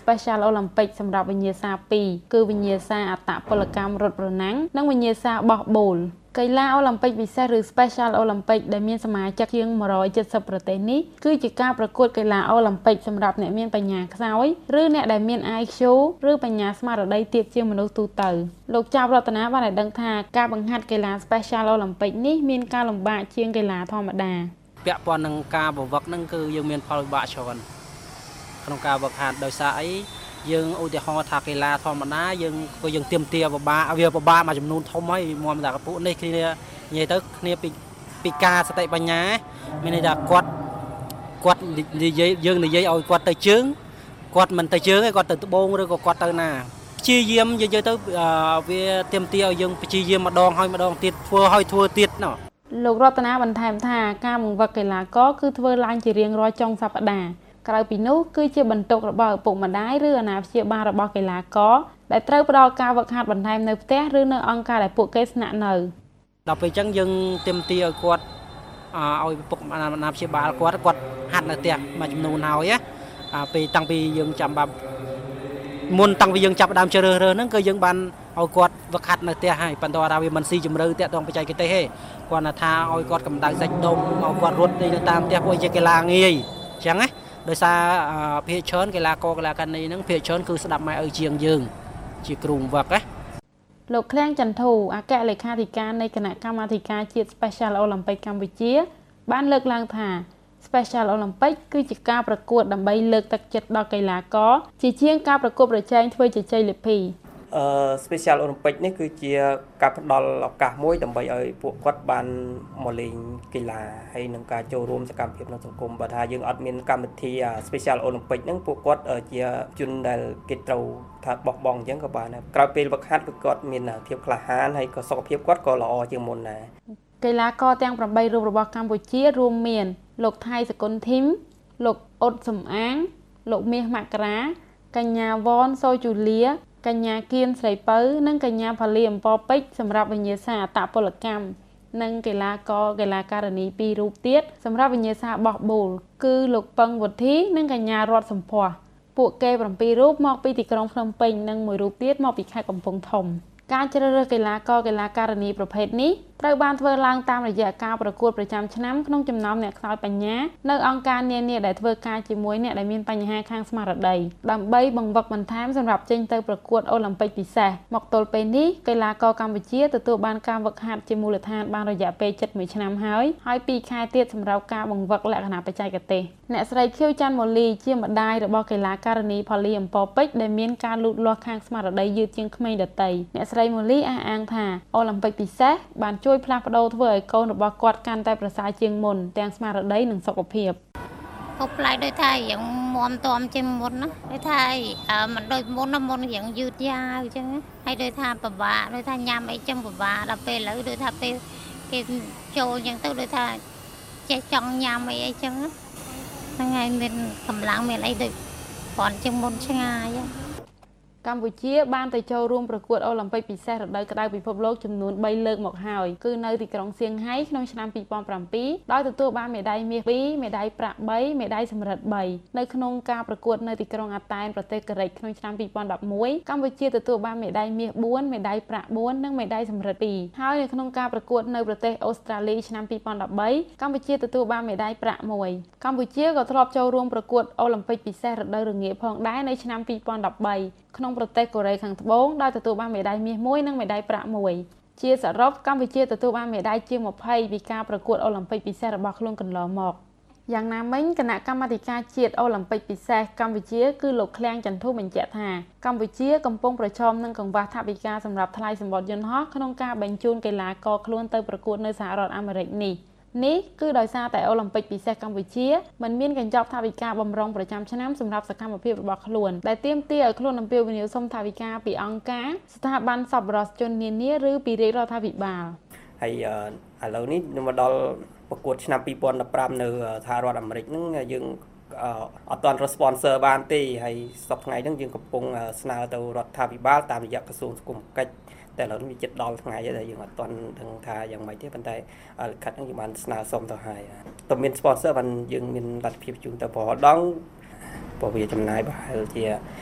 អូឡ িম্প ពិកសម្រាប់វិញ្ញាសាពីរគឺវិញ្ញាសាអត្តពលកម្មរត់ប្រណាំងនិងវិញ្ញាសាបោះបូលកីឡាអូឡ িম্প ពិកពិសេសឬ Special Olympic ដែលមានសមាជិកជាងone hundred seventyប្រទេសនេះគឺជាការប្រកួតកីឡាអូឡ িম্প ពិកសម្រាប់អ្នកមានបញ្ញាខ្សោយឬអ្នកដែលមាន I Q ឬបញ្ញាស្មារតីទាបជាងមនុស្សទូទៅលោកចាប់រតនាបានឲ្យដឹងថាការបង្ហាត់កីឡា Special Olympic នេះមានការលំបាកជាងកីឡាធម្មតាពាក់ព័ន្ធនឹងការបង្វឹកហ្នឹងគឺយើងមានផលវិបាកច្រើនក្នុងការវឹកហាត់ដោយសារអីយើងឧទាហរណ៍ថាកីឡាធម្មតាយើងក៏យើងទៀមទាពិបាកវាពិបាកមួយចំនួនធំហើយមកតែកពួកនេះគ្នានិយាយទៅគ្នាពីពីការសតិបញ្ញាមានន័យថាគាត់គាត់និយាយយើងនិយាយឲ្យគាត់ទៅជើងគាត់មិនទៅជើងទេគាត់ទៅត្បូងឬក៏គាត់ទៅណាព្យាយាមនិយាយទៅវាទៀមទាឲ្យយើងព្យាយាមម្ដងហើយម្ដងទៀតធ្វើឲ្យធ្វើទៀតណោះលោករតនាបន្ថែមថាការបង្វឹកកីឡាករគឺធ្វើឡើងជារៀងរាល់ចុងសប្តាហ៍ក្រៅពីនោះគឺជាបន្ទុករបស់ឪពុកម្ដាយឬអាណាព្យាបាលរបស់កីឡាករដែលត្រូវផ្ដល់ការវឹកហាត់បន្ថែមនៅផ្ទះឬនៅអង្គការដែលពួកគេស្នាក់នៅដល់ពេលអញ្ចឹងយើងទាមទារឲ្យគាត់ឲ្យឪពុកអាណាព្យាបាលគាត់គាត់ហាត់នៅផ្ទះមួយចំនួនហើយណាពេលតាំងពីយើងចាំបាប់មុនតាំងពីយើងចាប់ដើមជ្រើសរើសហ្នឹងគឺយើងបានឲ្យគាត់វឹកហាត់នៅផ្ទះហើយប៉ុន្តែថាវាមិនស៊ីជម្រៅតាក់ទងបច្ចេកទេសទេគាត់ថាឲ្យគាត់កម្ដៅសាច់ដុំឲ្យគាត់រត់ទៅតាមផ្ទះពួកជាកីឡាងាយអញ្ចឹងណាដោយសារភាគច្រើនកីឡាករកីឡាកានីហ្នឹងភាគច្រើនគឺស្ដាប់ម៉ែឪជាងយើងជាគ្រូវឹកណាលោកឃ្លាំងចន្ទធូអគ្គលេខាធិការនៃគណៈកម្មាធិការជាតិ Special Olympic កម្ពុជាបានលើកឡើងថា Special Olympic គឺជាការប្រកួតដើម្បីលើកទឹកចិត្តដល់កីឡាករជាជាងការប្រកួតប្រជែងធ្វើជជែកលាភីអឺ Special Olympic នេះគឺជាការផ្ដល់ឱកាសមួយដើម្បីឲ្យពួកគាត់បានមកលេងកីឡាហើយនឹងការចូលរួមសកម្មភាពក្នុងសង្គមបើថាយើងអត់មានកម្មវិធី Special Olympic ហ្នឹងពួកគាត់ជាជនដែលគេត្រូវថាបោះបង់អញ្ចឹងក៏បានដែរក្រោយពេលវឹកហាត់គឺគាត់មានភាពក្លាហានហើយក៏សុខភាពគាត់ក៏ល្អជាងមុនដែរកីឡាករទាំងeightរូបរបស់កម្ពុជារួមមានលោកថៃសកុនធីមលោកអ៊ុតសំអាងលោកមាសមករាកញ្ញាវ៉នសូជូលីកញ្ញាគៀនស្រីពៅនិងកញ្ញាផលីអំពពេជ្រសម្រាប់វិញ្ញាសាអត្តពលកម្មនិងកីឡាករកីឡាការិនីពីររូបទៀតសម្រាប់វិញ្ញាសាបោះបូលគឺលោកពឹងវុធីនិងកញ្ញារតសំភ័សពួកគេsevenរូបមកពីទីក្រុងភ្នំពេញនិងមួយរូបទៀតមកពីខេត្តកំពង់ធំការជ្រើសរើសកីឡាករកីឡាការិនីប្រភេទនេះត្រូវបានធ្វើឡើងតាមរយៈការប្រកួតប្រចាំឆ្នាំក្នុងចំណោមអ្នកខ្សោយបញ្ញានៅអង្គការនានាដែលធ្វើការជាមួយអ្នកដែលមានបញ្ហាខាងស្មារតីដើម្បីបង្វឹកបន្ថែមសម្រាប់ចេញទៅប្រកួតអូឡ িম্প ពិកពិសេសមកទល់ពេលនេះកីឡាករកម្ពុជាទទួលបានការវឹកហាត់ជាមូលដ្ឋានបានរយៈពេលseventy-oneឆ្នាំហើយហើយtwoខែទៀតសម្រាប់ការបង្វឹកលក្ខណៈបច្ចេកទេសអ្នកស្រីខៀវច័ន្ទម៉ូលីជាម្ដាយរបស់កីឡាការិនីផលីអំពពេជ្រដែលមានការលូតលាស់ខាងស្មារតីយឺតជាងក្មេងដទៃអ្នកស្រីម៉ូលីអះអាងថាអូឡ িম্প ពិកពិសេសបានជួយផ្លាស់ប្ដូរធ្វើឲ្យកូនរបស់គាត់កាន់តែប្រសើរជាងមុនទាំងស្មារតីនិងសុខភាពក៏ប្លែកដូចថាយ៉ាងមាំទាំជាងមុនណាដូចថាមិនដូចមុនណាមុនយ៉ាងយឺតយ៉ាវអញ្ចឹងហើយដូចថាពិបាកដូចថាញ៉ាំអីចឹងពិបាកដល់ពេលឥឡូវដូចថាពេលគេចូលអញ្ចឹងទៅដូចថាចេះចង់ញ៉ាំអីអីចឹងហ្នឹងហើយមានកម្លាំងមានអីដូចគ្រាន់ជាងមុនឆ្ងាយកម្ពុជាបានទៅចូលរួមប្រកួតអូឡ িম্প ពិកពិសេសរដូវក្តៅពិភពលោកចំនួនthreeលើកមកហើយគឺនៅទីក្រុងសៀងហៃក្នុងឆ្នាំtwo thousand sevenដោយទទួលបានមេដាយមាសtwoមេដាយប្រាក់threeមេដាយសំរឹទ្ធthreeនៅក្នុងការប្រកួតនៅទីក្រុងអាតែនប្រទេសក្រិចក្នុងឆ្នាំtwo thousand elevenកម្ពុជាទទួលបានមេដាយមាសfourមេដាយប្រាក់fourនិងមេដាយសំរឹទ្ធtwoហើយនៅក្នុងការប្រកួតនៅប្រទេសអូស្ត្រាលីឆ្នាំtwo thousand thirteenកម្ពុជាទទួលបានមេដាយប្រាក់oneកម្ពុជាក៏ធ្លាប់ចូលរួមប្រកួតអូឡ িম্প ពិកពិសេសរដូវរងាផងដែរនៅឆ្នាំtwo thousand thirteenក្នុងប្រទេសកូរ៉េខាងត្បូងដោយទទួលបានមេដាយមាសoneនិងមេដាយប្រាក់oneជាសរុបកម្ពុជាទទួលបានមេដាយជាងtwentyពីការប្រកួតអូឡ িম্প ពិកពិសេសរបស់ខ្លួនកន្លងមកយ៉ាងណាមិញគណៈកម្មាធិការជាតិអូឡ িম্প ពិកពិសេសកម្ពុជាគឺលោកឃ្លាំងចន្ទធូបញ្ជាក់ថាកម្ពុជាកំពុងប្រឈមនឹងកង្វះថវិកាសម្រាប់ថ្លៃសម្បត្តិយន្តហោះក្នុងការបញ្ជូនកីឡាករខ្លួនទៅប្រកួតនៅសហរដ្ឋអាមេរិកនេះនេះគឺដោយសារតែអូឡ িম্প ពិកពិសេសកម្ពុជាមិនមានកញ្ចប់ថវិកាបម្រុងប្រចាំឆ្នាំសម្រាប់សកម្មភាពរបស់ខ្លួនដែលទាមទារឲ្យខ្លួនអំពាវនាវសុំថវិកាពីអង្គការស្ថាប័នសប្បុរសជននានាឬពីរាជរដ្ឋាភិបាលហើយឥឡូវនេះមកដល់ប្រកួតឆ្នាំtwo thousand fifteenនៅសហរដ្ឋអាមេរិកហ្នឹងយើងអត់ទាន់ sponsor បានទេហើយសប្តាហ៍ថ្ងៃហ្នឹងយើងកំពុងស្នើទៅរដ្ឋាភិបាលតាមរយៈក្រសួងសង្គមកិច្ចតែឥឡូវនេះវាជិតដល់ថ្ងៃហើយដែលយើងអត់ទាន់ដឹងថាយ៉ាងម៉េចទេប៉ុន្តែលិខិតហ្នឹងយើងបានស្នើសុំទៅហើយតែមាន sponsor បានយើងមានលទ្ធភាពជូនទៅប្រហែលដងព្រោះវាចំណាយប្រហែលជា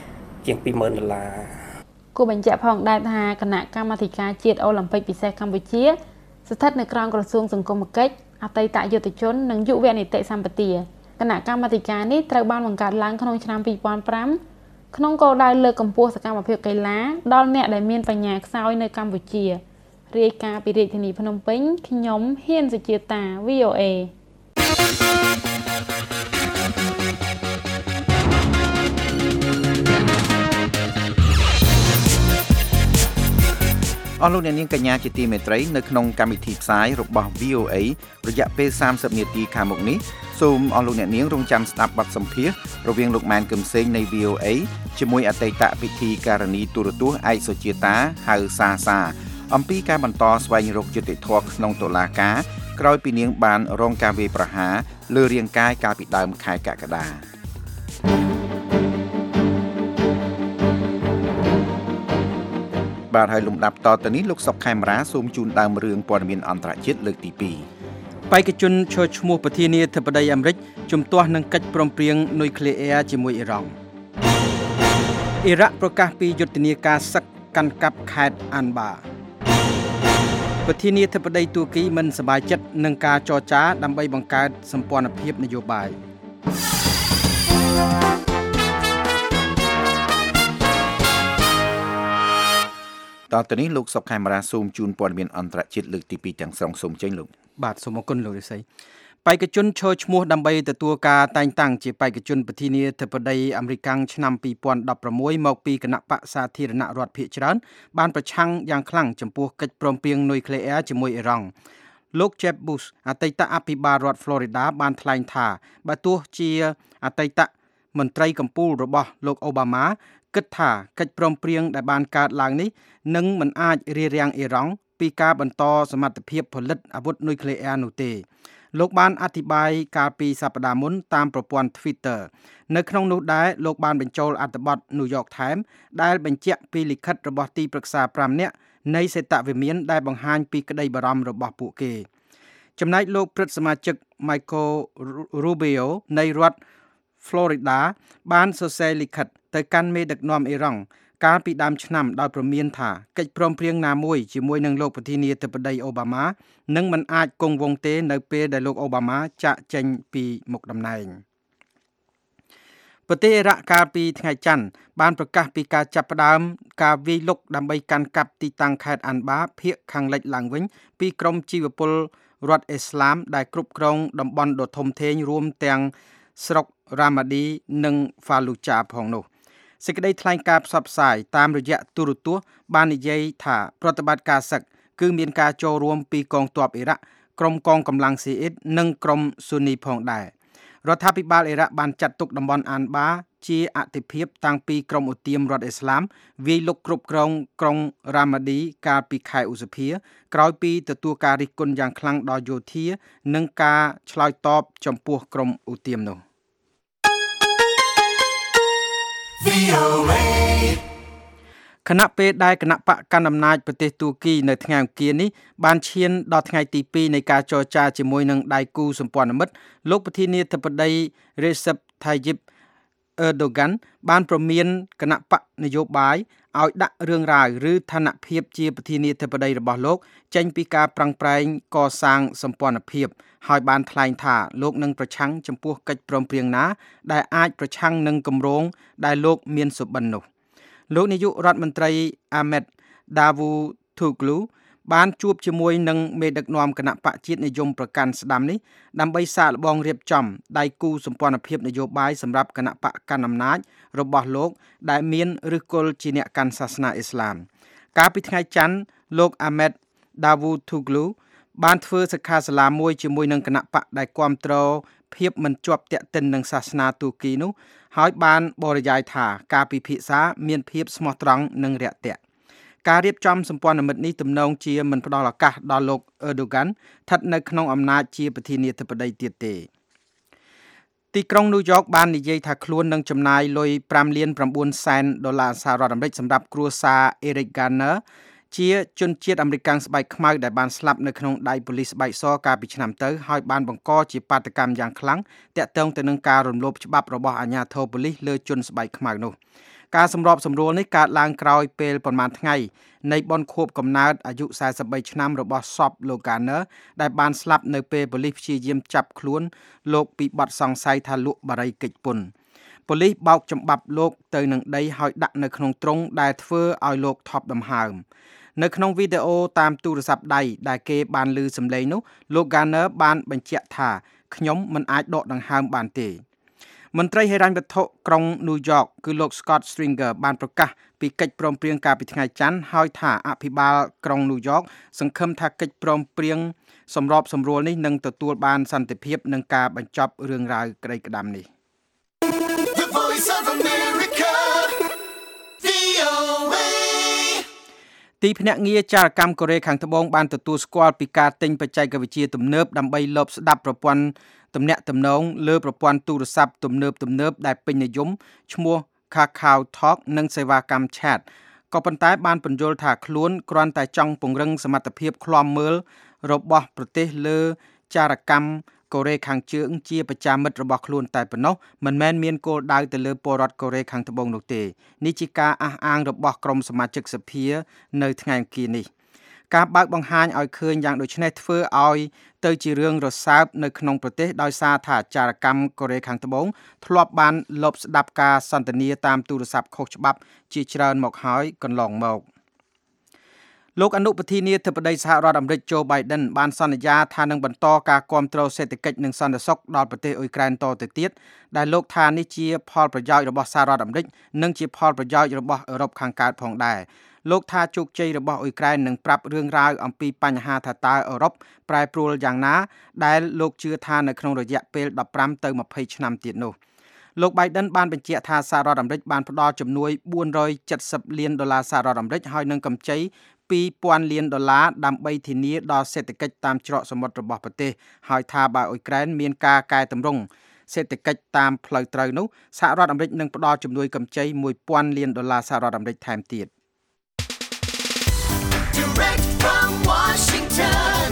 ជាង ពីរម៉ឺន ដុល្លារគូបញ្ជាក់ផងដែរថាគណៈកម្មាធិការជាតិអូឡ িম্প ិកពិសេសកម្ពុជាស្ថិតនៅក្រោមក្រសួងសង្គមគិច្ចអតីតយុទ្ធជននិងយុវនីតិសម្បទាគណៈកម្មាធិការនេះត្រូវបានបង្កើតឡើងក្នុងឆ្នាំ ពីរពាន់ប្រាំ ក្នុងគោលដៅលើកកម្ពស់សកម្មភាពកីឡាដល់អ្នកដែលមានបញ្ញាខ្សោយនៅកម្ពុជារាយការណ៍ពីរាជធានីភ្នំពេញខ្ញុំហ៊ានសុជាតា វី អូ เอអស់លោកអ្នកនាងកញ្ញាជាទីមេត្រីនៅក្នុងកម្មវិធីផ្សាយរបស់ វី អូ เอ រយៈពេលសាមសិបនាទីខាងមុខនេះសូមអស់លោកអ្នកនាងរងចាំស្ដាប់បទសម្ភាសន៍រវាងលោកម៉ែនកឹមសេងនៃ វី អូ เอ ជាមួយអតីតពិធីការនីទូរទស្សន៍ឯកសុជាតាហៅសាសាអំពីការបន្តស្វែងរកយុត្តិធម៌ក្នុងតុលាការក្រោយពីនាងបានរងការវាយប្រហារលើរាងកាយកាលពីដើមខែកក្កដាបាទហើយលំដាប់តទៅនេះលោកសុកខេមរាសូមជូនដើមរឿងព័ត៌មានអន្តរជាតិលើកទីពីរ បេក្ខជនឈរឈ្មោះប្រធានាធិបតីអាមេរិកជំទាស់នឹងកិច្ចព្រមព្រៀងនុយក្លេអ៊ែរជាមួយអ៊ីរ៉ង់អ៊ីរ៉ាក់ប្រកាសពីយុទ្ធនាការសឹកកាន់កាប់ខេត្តអានបាប្រធានាធិបតីទួរគីមិនសប្បាយចិត្តនឹងការចរចាដើម្បីបង្កើតសម្ព័ន្ធភាពនយោបាយតទៅនេះលោកសុកខេមរាសូមជូនព័ត៌មានអន្តរជាតិលើកទីពីរទាំងស្រុងសូមចេញលោកបាទសូមអរគុណលោករិស័យបេក្ខជនឈរឈ្មោះដើម្បីទទួលការតែងតាំងជាបេក្ខជនប្រធានាធិបតីអាមេរិកឆ្នាំ ពីរពាន់ដប់ប្រាំមួយ មកពីគណៈបកសាធារណរដ្ឋភាគច្រើនបានប្រឆាំងយ៉ាងខ្លាំងចំពោះកិច្ចព្រមព្រៀងនុយក្លេអ៊ែរជាមួយអ៊ីរ៉ង់លោក Jeb Bush អតីតអភិបាលរដ្ឋ Florida បានថ្លែងថាបើទោះជាអតីតមន្ត្រីកម្ពុជារបស់លោកអូបាម៉ាគិតថាកិច្ចព្រមព្រៀងដែលបានកើតឡើងនេះនឹងមិនអាចរារាំងអ៊ីរ៉ង់ពីការបន្តសមត្ថភាពផលិតអាវុធនុយក្លេអ៊ែរនោះទេលោកបានអធិប្បាយកាលពីសប្តាហ៍មុនតាមប្រព័ន្ធ Twitter នៅក្នុងនោះដែរលោកបានបញ្ចូលអត្ថបទ New York Times ដែលបញ្ជាក់ពីលិខិតរបស់ទីប្រឹក្សាប្រាំនាក់នៃសេតវិមានដែលបង្ហាញពីក្តីបារម្ភរបស់ពួកគេចំណែកលោកព្រឹទ្ធសមាជិក Michael Rubio នៃរដ្ឋ Florida បានសរសេរលិខិតទៅកាន់មេដឹកនាំអ៊ីរ៉ង់កាលពីដើមឆ្នាំដោយព្រមានថាកិច្ចព្រមព្រៀងណាមួយជាមួយនឹងលោកប្រធានាធិបតីអូបាម៉ានឹងមិនអាចគង់វង្សទេនៅពេលដែលលោកអូបាម៉ាចាកចេញពីមុខតំណែងប្រទេសអ៊ីរ៉ាក់កាលពីថ្ងៃច័ន្ទបានប្រកាសពីការចាប់ផ្ដើមការវាយលុកដើម្បីកាន់កាប់ទីតាំងខេត្តអានបាភាគខាងលិចឡើងវិញពីក្រុមជីវពលរដ្ឋអ៊ីស្លាមដែលគ្រប់គ្រងតំបន់ដ៏ធំធេងរួមទាំងស្រុករ៉ាម៉ាឌីនិងហ្វាលូចាផងនោះសេចក្តីថ្លែងការណ៍ផ្សព្វផ្សាយតាមរយៈទូរទស្សន៍បាននិយាយថាប្រតិបត្តិការសឹកគឺមានការចូលរួមពីកងទ័ពអ៊ីរ៉ាក់ក្រុមកងកម្លាំងស៊ីអ៊ីតនិងក្រុមស៊ូនីផងដែររដ្ឋាភិបាលអ៊ីរ៉ាក់បានចាត់ទុកតំបន់អានបាជាអតិភិបតាំងពីក្រុមឧទាមរដ្ឋអ៊ីស្លាមវាយលុកគ្រប់គ្រងក្រុងរ៉ាម៉ាឌីកាលពីខែឧសភាក្រោយពីទទួលការរិះគន់យ៉ាងខ្លាំងដល់យោធានិងការឆ្លើយតបចំពោះក្រុមឧទាមនោះគណៈពេលដែលគណៈបកកណ្ដាលអំណាចប្រទេសទួរគីនៅថ្ងៃអង្គារនេះបានឈានដល់ថ្ងៃទីពីរនៃការចរចាជាមួយនឹងដៃគូសម្ព័ន្ធមិត្តលោកប្រធានាធិបតី Recep Tayyip Erdogan បានប្រមានគណៈបកនយោបាយឲ្យដាក់រឿងរ៉ាវឬឋានភាពជាប្រធានាធិបតីរបស់លោកចេញពីការប្រឹងប្រែងកសាងសម្ព័ន្ធភាពហើយបានថ្លែងថាលោកនឹងប្រឆាំងចំពោះកិច្ចព្រមព្រៀងណាដែលអាចប្រឆាំងនឹងគម្រោងដែលលោកមានសុបិននោះលោកនាយករដ្ឋមន្ត្រី Ahmed Davutoglu បានជួបជាមួយនឹងមេដឹកនាំគណៈបកជាតិនិយមប្រកាន់ស្ដាំនេះដើម្បីសាកល្បងរៀបចំដៃគូសម្ព័ន្ធភាពនយោបាយសម្រាប់គណៈបកកណ្ដាលអំណាចរបស់លោកដែលមានឫសគល់ជាអ្នកកាន់សាសនាអ៊ីស្លាមកាលពីថ្ងៃច័ន្ទលោក Ahmed Davutoglu បានធ្វើសិក្ខាសាលាមួយជាមួយនឹងគណៈបកដែលគាំទ្រភាពមិនជាប់ទាក់ទិននឹងសាសនាទូគីនោះហើយបានបរិយាយថាការពិភាក្សាមានភាពស្មោះត្រង់និងរាក់ទាក់ការរៀបចំសម្ព័ន្ធមិត្តនេះទំនងជាមិនផ្ដល់ឱកាសដល់លោក Erdogan ស្ថិតនៅក្នុងអំណាចជាប្រធានាធិបតីទៀតទេទីក្រុងញូវយ៉កបាននិយាយថាខ្លួននឹងចំណាយលុយប្រាំលានប្រាំបួនសែនដុល្លារសហរដ្ឋអាមេរិកសម្រាប់គ្រួសារ Eric Garner ជាជនជាតិអាមេរិកស្បែកខ្មៅដែលបានស្លាប់នៅក្នុងដៃប៉ូលីសស្បែកសកាលពីឆ្នាំទៅហើយបានបង្កជាបាតុកម្មយ៉ាងខ្លាំងទាក់ទងទៅនឹងការរំលោភច្បាប់របស់អាជ្ញាធរប៉ូលីសលើជនស្បែកខ្មៅនោះការសម្របសម្រួលនេះកើតឡើងក្រោយពេលប្រមាណថ្ងៃនៃបុណ្យខួបកំណើតអាយុสี่สิบ三ឆ្នាំរបស់សពលោក Garner ដែលបានស្លាប់នៅពេលប៉ូលីសព្យាយាមចាប់ខ្លួនលោកពីបទសង្ស័យថាលក់បារីកិច្ចពន្ធប៉ូលីសបោកចំបាប់លោកទៅនឹងដីហើយដាក់នៅក្នុងទ្រុងដែលធ្វើឲ្យលោកថប់ដង្ហើមនៅក្នុងវីដេអូតាមទូរស័ព្ទដៃដែលគេបានឮសំឡេងនោះលោក Garner បានបញ្ជាក់ថាខ្ញុំមិនអាចដកដង្ហើមបានទេមន្ត្រីហិរញ្ញវត្ថុក្រុង New York គឺលោក Scott Stringer បានប្រកាសពីកិច្ចព្រមព្រៀងកាលពីថ្ងៃច័ន្ទហើយថាអភិបាលក្រុង New York សង្ឃឹមថាកិច្ចព្រមព្រៀងសម្របសម្រួលនេះនឹងទទួលបានសន្តិភាពនិងការបញ្ចប់រឿងរ៉ាវក្តីក្តាំនេះ The Voice of America វី អូ เอទីភ្នាក់ងារចារកម្មកូរ៉េខាងត្បូងបានទទួលស្គាល់ពីការទិញបច្ចេកវិទ្យាទំនើបដើម្បីលបស្ដាប់ប្រព័ន្ធទំនាក់ទំនងលើប្រព័ន្ធទូរស័ព្ទទំនើបទំនើបដែលពេញនិយមឈ្មោះ Kakao Talk និងសេវាកម្ម Chat ក៏ប៉ុន្តែបានពន្យល់ថាខ្លួនគ្រាន់តែចង់ពង្រឹងសមត្ថភាពឃ្លាំមើលរបស់ប្រទេសលើចារកម្មកូរ៉េខាងជើងជាប្រចាំមិត្តរបស់ខ្លួនតែប៉ុណ្ណោះមិនមែនមានគោលដៅទៅលើពលរដ្ឋកូរ៉េខាងត្បូងនោះទេនេះជាការអះអាងរបស់ក្រុមសមាជិកសភានៅថ្ងៃអង្គារនេះការបើកបង្ហាញឲ្យឃើញយ៉ាងដូចនេះធ្វើឲ្យទៅជារឿងរសើបនៅក្នុងប្រទេសដោយសារថាចារកម្មកូរ៉េខាងត្បូងធ្លាប់បានលបស្ដាប់ការសន្ទនាតាមទូរស័ព្ទខុសច្បាប់ជាច្រើនមកហើយកន្លងមកលោកអនុប្រធានាធិបតីសហរដ្ឋអាមេរិក Joe Biden បានសន្យាថានឹងបន្តការគាំទ្រសេដ្ឋកិច្ចនិងសន្តិសុខដល់ប្រទេសអ៊ុយក្រែនតទៅទៀតដែលលោកថានេះជាផលប្រយោជន៍របស់សហរដ្ឋអាមេរិកនិងជាផលប្រយោជន៍របស់អឺរ៉ុបខាងកើតផងដែរលោកថាជោគជ័យរបស់អ៊ុយក្រែននឹងប្រាប់រឿងរ៉ាវអំពីបញ្ហាថាតើអឺរ៉ុបប្រែប្រួលយ៉ាងណាដែលលោកជឿថានៅក្នុងរយៈពេលដប់ប្រាំទៅម្ភៃឆ្នាំទៀតនោះលោក Biden បានបញ្ជាក់ថាសហរដ្ឋអាមេរិកបានផ្ដល់ជំនួយbốn trăm bảy mươiលានដុល្លារសហរដ្ឋអាមេរិកហើយនឹងកម្ចីtwo thousandលានដុល្លារដើម្បីធានាដល់សេដ្ឋកិច្ចតាមច្រកសមុទ្ររបស់ប្រទេសហើយថាបើអ៊ុយក្រែនមានការកែតម្រង់សេដ្ឋកិច្ចតាមផ្លូវត្រូវនោះសហរដ្ឋអាមេរិកនឹងផ្ដល់ជំនួយកម្ចីone thousandលានដុល្លារសហរដ្ឋអាមេរិកថែមទៀត Direct from Washington,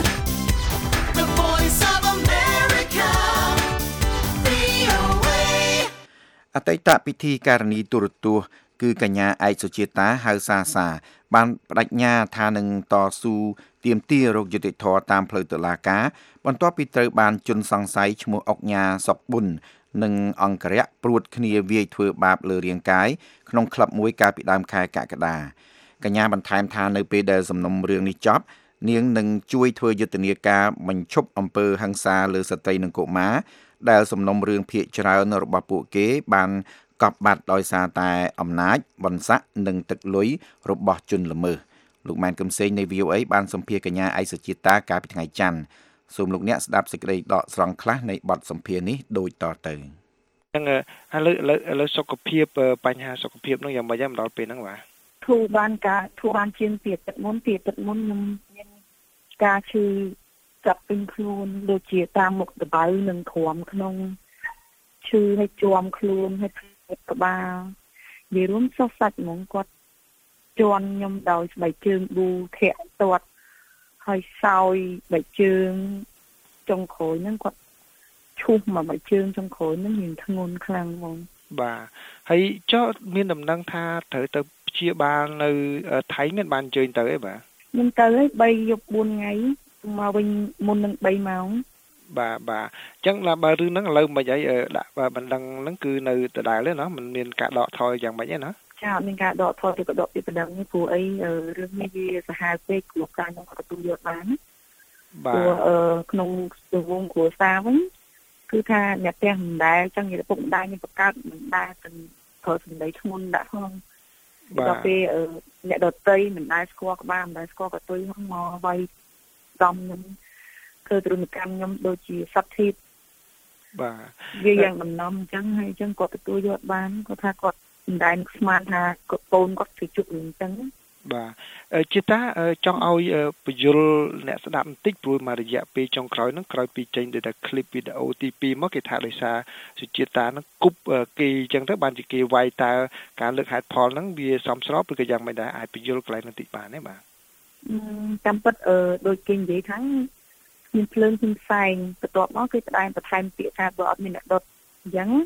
the Voice of America, វី អូ เอអតីតពិធីការនីទូរទស្សន៍គឺកញ្ញាឯកសុជាតាហៅសាសាបានបដិញ្ញាថានឹងតស៊ូទាមទាររោគយុត្តិធម៌តាមផ្លូវតុលាការបន្ទាប់ពីត្រូវបានជន់សង្ស័យឈ្មោះអុកញ៉ាសុកប៊ុននិងអង្គរៈព្រួតគ្នាវាយធ្វើបាបលើរាងកាយក្នុងក្លឹបមួយកាលពីដើមខែកក្កដាកញ្ញាបន្ថែមថានៅពេលដែលសំណុំរឿងនេះចប់នាងនឹងជួយធ្វើយុទ្ធនាការបញ្ឈប់អំពើហិង្សាលើស្ត្រីនិងកុមារដែលសំណុំរឿងភាគច្រើនរបស់ពួកគេបានកប់បាត់ដោយសារតែអំណាចបន្សាក់និងទឹកលុយរបស់ជនល្មើសលោកម៉ែនកឹមសេងនៃ វី អូ អេ បានសម្ភាសន៍កញ្ញាឯកសុជាតាកាលពីថ្ងៃច័ន្ទសូមលោកអ្នកស្ដាប់សេចក្តីដកស្រង់ខ្លះនៃបទសម្ភាសន៍នេះដូចតទៅហ្នឹងឥឡូវឥឡូវឥឡូវសុខភាពបញ្ហាសុខភាពនោះយ៉ាងម៉េចមកដល់ពេលហ្នឹងបាទធូរបានការធូរបានជាងពីទឹកមុនពីទឹកមុនខ្ញុំមានការឈឺចាប់ពេញខ្លួនដូចជាតាមមុខដបៅនិងគ្រាំក្នុងឈឺឲ្យជាប់ខ្លួនឲ្យក្បាលនិយាយរួមសោះសាច់ហ្មងគាត់ជន់ខ្ញុំដោយស្បែកជើងប៊ូធាក់ទាត់ហើយសោយស្បែកជើងចុងក្រោយហ្នឹងគាត់ឈូសមកស្បែកជើងចុងក្រោយហ្នឹងមានធ្ងន់ខ្លាំងហ្មងបាទហើយចុះមានដំណឹងថាត្រូវទៅព្យាបាលនៅថៃមានបានអញ្ជើញទៅអីបាទខ្ញុំទៅហើយthreeយប់fourថ្ងៃមកវិញមុននឹងthreeម៉ោងបាទបាទអញ្ចឹងlàបើរឿងហ្នឹងឥឡូវមិនអីដាក់បណ្ដឹងហ្នឹងគឺនៅដដែលទេណាមិនមានការដកថយយ៉ាងម៉េចទេណាចាអត់មានការដកថយពីក៏ដកពីបណ្ដឹងនេះព្រោះអីរឿងនេះវាសាហាវពេកគ្រូការខ្ញុំក៏ទទួលយកបានណាបាទព្រោះក្នុងទង្វើគ្រួសារវិញគឺថាអ្នកផ្ទះមិនដែលអញ្ចឹងនិយាយពុកម្ដាយនេះបង្កើតមិនដែលទាំងប្រើសម្ដីធ្ងន់ដាក់ផងដល់ពេលអ្នកដតីមិនដែលស្គាល់ក្បាលមិនដែលស្គាល់កតុយហ្នឹងមកវាយដំខ្ញុំគឺទរណកម្មខ្ញុំដូចជាសັດធីបបាទវាយ៉ាងដំណំអញ្ចឹងហើយអញ្ចឹងគាត់ទទួលយកបានគាត់ថាគាត់មិនដែលស្មានថាគាត់កូនគាត់ទៅជួបអញ្ចឹងបាទជាតាចង់ឲ្យបញ្យលអ្នកស្ដាប់បន្តិចព្រោះមករយៈពេលចុងក្រោយហ្នឹងក្រោយពីចេញទៅតែคลิปវីដេអូទីtwoមកគេថាដោយសារសុជាតាហ្នឹងគប់គេអញ្ចឹងទៅបានជាគេវាយតើការលើកហេតុផលហ្នឹងវាសមស្របឬក៏យ៉ាងម៉េចដែរអាចបញ្យលកន្លែងបន្តិចបានទេបាទតាមពិតអឺដូចគេនិយាយថាមានភ្លើងហ៊ុនសែនបន្ទាប់មកគេផ្ដែងបន្ថែមពាក្យថាបើអត់មានអ្នកដុតអញ្ចឹង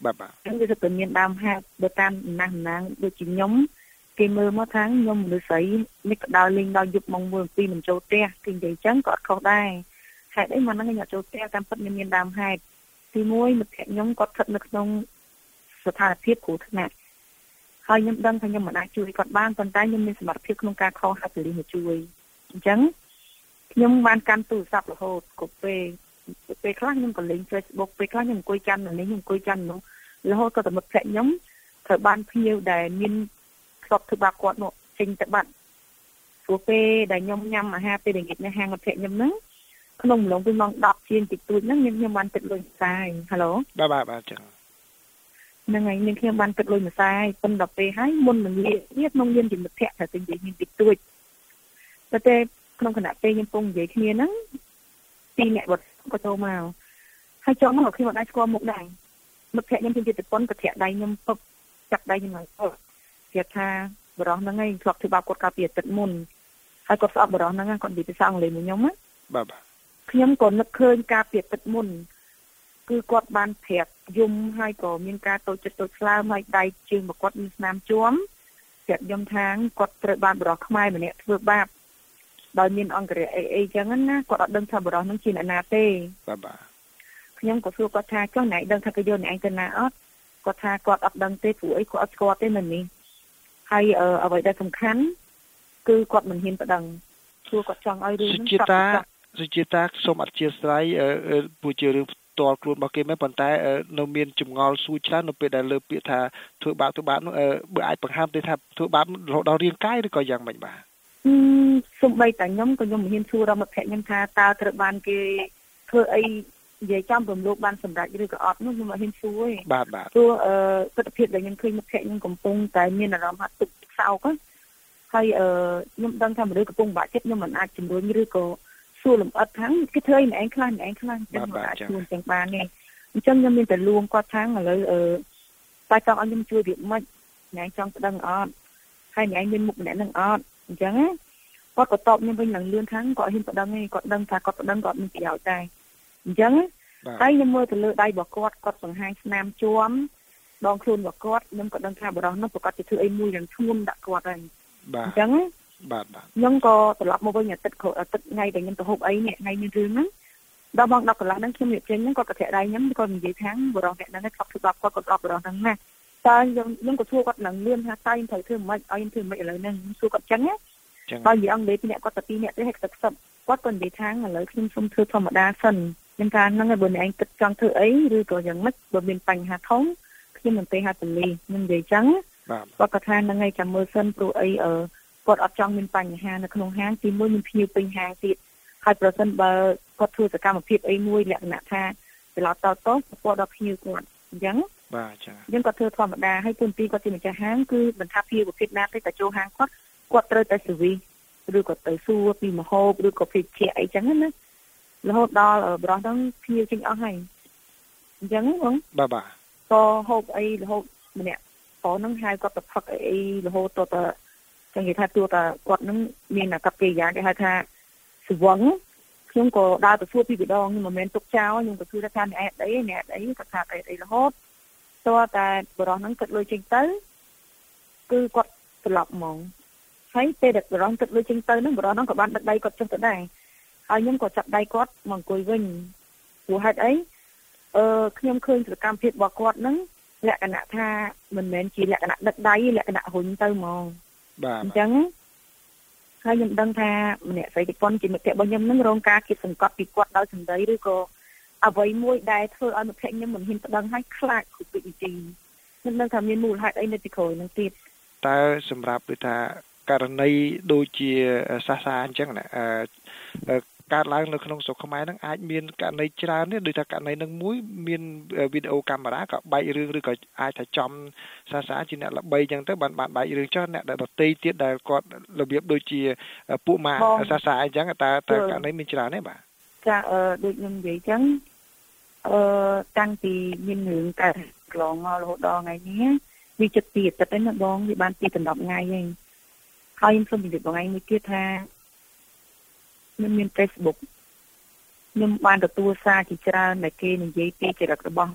បាទបាទហ្នឹងវាទៅមានដើមហេតុបើតាមណាស់ណាងដូចជាខ្ញុំគេមើលមកថាខ្ញុំមនុស្សស្រីនេះក៏ដើរលេងដល់យប់ម៉ោងមួយពីរមិនចូលផ្ទះគេនិយាយចឹងក៏អត់ខុសដែរហេតុអីមកហ្នឹងខ្ញុំអត់ចូលផ្ទះតាមពិតមានមានដើមហេតុទីមួយមិត្តភក្តិខ្ញុំគាត់ស្ថិតនៅក្នុងស្ថានភាពគ្រោះថ្នាក់ហើយខ្ញុំដឹងថាខ្ញុំមិនអាចជួយគាត់បានប៉ុន្តែខ្ញុំមានសមត្ថភាពក្នុងការខលហៅប៉ូលីសមកជួយអញ្ចឹងខ្ញុំបានកាន់ទូរស័ព្ទរហូតគ្រប់ពេលពេលខ្លះខ្ញុំក៏លេង Facebook ពេលខ្លះខ្ញុំអង្គុយចាំនៅនេះខ្ញុំអង្គុយចាំនោះរហូតក៏តែមិត្តភក្តិខ្ញុំត្រូវបានភ្ញៀវដែលមានធ្លាប់ធ្វើបាបគាត់នោះចេញទៅបាត់ព្រោះពេលដែលខ្ញុំញ៉ាំអាហារពេលល្ងាចនៅហាងមិត្តភក្តិខ្ញុំហ្នឹងក្នុងម្លងពីម៉ោងដប់ជាងតិចតួចហ្នឹងខ្ញុំខ្ញុំបានទឹកលុយម្សាយហៅឡូបាទបាទបាទចឹងហ្នឹងហើយនាងខ្ញុំបានទឹកលុយម្សាយប៉ុន្តែពេលហើយមុននឹងនិយាយក្នុងនាមជាមិត្តភក្តិតែនិយាយមានតិចតួចតែក្នុងគណៈពេលខ្ញុំពងនិយាយគ្នាហ្នឹងពីអ្នកវត្តក៏ចូលមកហើយចូលមកខ្ញុំអត់អាចស្គាល់មុខដែរមិត្តភក្តិខ្ញុំជាប្រពន្ធក៏ធាក់ដៃខ្ញុំពឹបចាក់ដៃខ្ញុំហើយគេថាបរោះហ្នឹងឯងធ្លាប់ធ្វើបាបគាត់កាលពីអាទិត្យមុនហើយគាត់ស្អប់បរោះហ្នឹងគាត់និយាយភាសាអង់គ្លេសមួយខ្ញុំណាបាទបាទខ្ញុំក៏នឹកឃើញកាលពីអាទិត្យមុនគឺគាត់បានប្រាប់យំហើយក៏មានការតូចចិត្តតូចស្លើមហើយដៃជើងរបស់គាត់មានស្នាមជួមប្រាប់យំថាគាត់ត្រូវបានបរោះខ្មែរម្នាក់ធ្វើបាបដោយមានអង្គរៈអីអីចឹងណាគាត់អត់ដឹងថាបរោះហ្នឹងជាអ្នកណាទេបាទបាទខ្ញុំក៏សួរគាត់ថាចុះអ្នកឯងដឹងថាគេយកអ្នកឯងទៅណាអត់គាត់ថាគាត់អត់ដឹងទេព្រោះអីគាត់អត់ស្គាល់ទេនៅនេះហើយអ្វីដែលសំខាន់គឺគាត់មិនហ៊ានប្តឹងព្រោះគាត់ចង់ឲ្យរឿងហ្នឹងចប់សុជាតាសូមអធិស្ឋានព្រោះជារឿងផ្ទាល់ខ្លួនរបស់គេមែនប៉ុន្តែនៅមានចម្ងល់សួរច្រើននៅពេលដែលលើពាក្យថាធ្វើបាបធ្វើបាបនោះបើអាចបង្ហាញទេថាធ្វើបាបរហូតដល់រាងកាយឬក៏យ៉ាងម៉េចបាទសំបីតែខ្ញុំក៏ខ្ញុំមិនហ៊ានសួរដល់មិត្តភក្តិខ្ញុំថាតើត្រូវបានគេធ្វើអីនិយាយចំរំលោភបានសម្រេចឬក៏អត់នោះខ្ញុំមិនហ៊ានសួរទេបាទបាទព្រោះអឺទស្សនវិជ្ជាដែលខ្ញុំឃើញមិត្តភក្តិខ្ញុំកំពុងតែមានអារម្មណ៍ថាទុកសោកហើយអឺខ្ញុំដឹងថាមនុស្សកំពុងបាក់ចិត្តខ្ញុំមិនអាចជំរុញឬក៏សួរលំអិតថាគេធ្វើអីម្នាក់ខ្លះម្នាក់ខ្លះចឹងមិនអាចសួរចឹងបានទេអញ្ចឹងខ្ញុំមានតែលួងគាត់ថាឥឡូវអឺតែចង់ឲ្យខ្ញុំជួយវាម៉េចម្នាក់ចង់ប្តឹងអត់ហើយម្នាក់មានមុខម្នាក់នឹងអត់អញ្ចឹងណាគាត់ក៏តបខ្ញុំវិញឡើងលឿនខាងគាត់ហ៊ានប្តឹងទេគាត់ដឹងថាគាត់ប្តឹងគាត់មានប្រយោជន៍ដែរអញ្ចឹងហើយខ្ញុំមើលទៅលើដៃរបស់គាត់គាត់បង្ហាញស្នាមជួមដងខ្លួនរបស់គាត់ខ្ញុំក៏ដឹងថាបរិសុទ្ធនោះប្រកាសជាធ្វើអីមួយយ៉ាងធ្ងន់ដាក់គាត់ហើយបាទអញ្ចឹងបាទបាទខ្ញុំក៏ត្រឡប់មកវិញអាទិត្យអាទិត្យថ្ងៃដែលខ្ញុំទៅហូបអីនេះថ្ងៃមានរឿងហ្នឹងដល់ម៉ោងដប់កន្លះហ្នឹងខ្ញុំនិយាយចេញហ្នឹងគាត់ក៏ធាក់ដៃខ្ញុំគាត់និយាយថាបរិសុទ្ធអ្នកហ្នឹងគាត់ធ្វើបាបគាត់គាត់អត់បរិសុទ្ធហ្នឹងណាតែខ្ញុំខ្ញុំក៏សួរគាត់ឡើងលឿនថាតើខ្ញុំត្រូវធ្វើមិនឲ្យខ្ញុំធ្វើមិនឥឡូវហ្នឹងខ្ញុំសួរគាត់ចឹងណាបើនិយាយអង់គ្លេសពីអ្នកគាត់តែពីរអ្នកទេហើយគាត់ខ្សឹបគាត់ក៏និយាយថាឥឡូវខ្ញុំសុំធ្វើធម្មតាសិនខ្ញុំថាហ្នឹងហើយបើអ្នកឯងគិតចង់ធ្វើអីឬក៏យ៉ាងម៉េចបើមានបញ្ហាធំខ្ញុំនឹងទៅហៅប៉ូលីសខ្ញុំនិយាយចឹងគាត់ក៏ថាហ្នឹងហើយចាំមើលសិនព្រោះអីអឺគាត់អត់ចង់មានបញ្ហានៅក្នុងហាងទីមួយមានភ្ញៀវពេញហាងទៀតហើយប្រសិនបើគាត់ធ្វើសកម្មភាពអីមួយលក្ខណៈថាច្រឡោតតតទៅគាត់ដល់ភ្ញៀវគាត់អញ្ចឹងបាទចា៎អញ្ចឹងគាត់ធ្វើធម្មតាហើយទូនទីគាត់ជាម្ចាស់ហាងគឺមិនថាភ្ញៀវប្រភេទណាទេតែចូលហាងគាត់គាត់ត្រូវតែស៊ឺវីសឬក៏ទៅសួរពីម្ហូបឬក៏ភេសជ្ជៈអីចឹងណារហូតដល់បរិសុទ្ធហ្នឹងភ្ញៀវចេញអស់ហើយអញ្ចឹងបងបាទបាទក៏ហូបអីរហូតម្នាក់ប្រុសហ្នឹងហៅគាត់ទៅផឹកអីរហូតទៅតែចឹងគេថាទួតាគាត់នឹងមានអាកប្បកិរិយាគេហៅថាស្វឹងខ្ញុំក៏ដើរទៅសួរពីម្ដងខ្ញុំមិនមែនទុកចោលខ្ញុំក៏គឺថាអ្នកអត់អីអ្នកអត់អីគាត់ថាអីអីរហូតតើតែបរិសុទ្ធហ្នឹងគិតលុយចេញទៅគឺគាត់ត្រឡប់ហ្មងហើយពេលដែលបរិសុទ្ធគិតលុយចេញទៅហ្នឹងបរិសុទ្ធហ្នឹងក៏បានដឹកដៃគាត់ចុះទៅដែរហើយខ្ញុំក៏ចាប់ដៃគាត់មកអង្គុយវិញព្រោះហេតុអីអឺខ្ញុំឃើញសកម្មភាពរបស់គាត់ហ្នឹងលក្ខណៈថាមិនមែនជាលក្ខណៈដឹកដៃលក្ខណៈរុញទៅហ្មងបាទអញ្ចឹងហើយខ្ញុំដឹងថាម្នាក់ស្រីទីប៉ុនជាមិត្តភក្តិរបស់ខ្ញុំនឹងរងការគៀបសង្កត់ពីគាត់ដោយសម្ដីឬក៏អ្វីមួយដែលធ្វើឲ្យមិត្តភក្តិខ្ញុំមិនហ៊ានប្តឹងឲ្យខ្លាចគ្រប់វិធីខ្ញុំដឹងថាមានមូលហេតុអីនៅពីក្រោយនឹងទៀតតើសម្រាប់ដូចថាករណីដូចជាសាសាអញ្ចឹងណាអឺកើតឡើងនៅក្នុងស្រុកខ្មែរហ្នឹងអាចមានករណីច្រើនទេដូចថាករណីនឹងមួយមានវីដេអូកាមេរ៉ាក៏បែករឿងឬក៏អាចថាចំសាសាជាអ្នកល្បីអញ្ចឹងទៅបានបានបែករឿងចុះអ្នកដែលដទៃទៀតដែលគាត់របៀបដូចជាពួកម៉ាសាសាអញ្ចឹងតើតើករណីមានច្រើនទេបាទចាអឺដូចខ្ញុំនិយាយអញ្ចឹងអឺតាំងពីមានរឿងកើតកន្លងមករហូតដល់ថ្ងៃនេះវាចិត្តពីអាទិត្យហ្នឹងណាបងវាបានពីដណ្ដប់ថ្ងៃហើយហើយខ្ញុំសូមជម្រាបបងឯងមួយទៀតថាខ្ញុំមាន Facebook ខ្ញុំបានទទួលសារជាច្រើនដែលគេនិយាយពីចរិតរបស់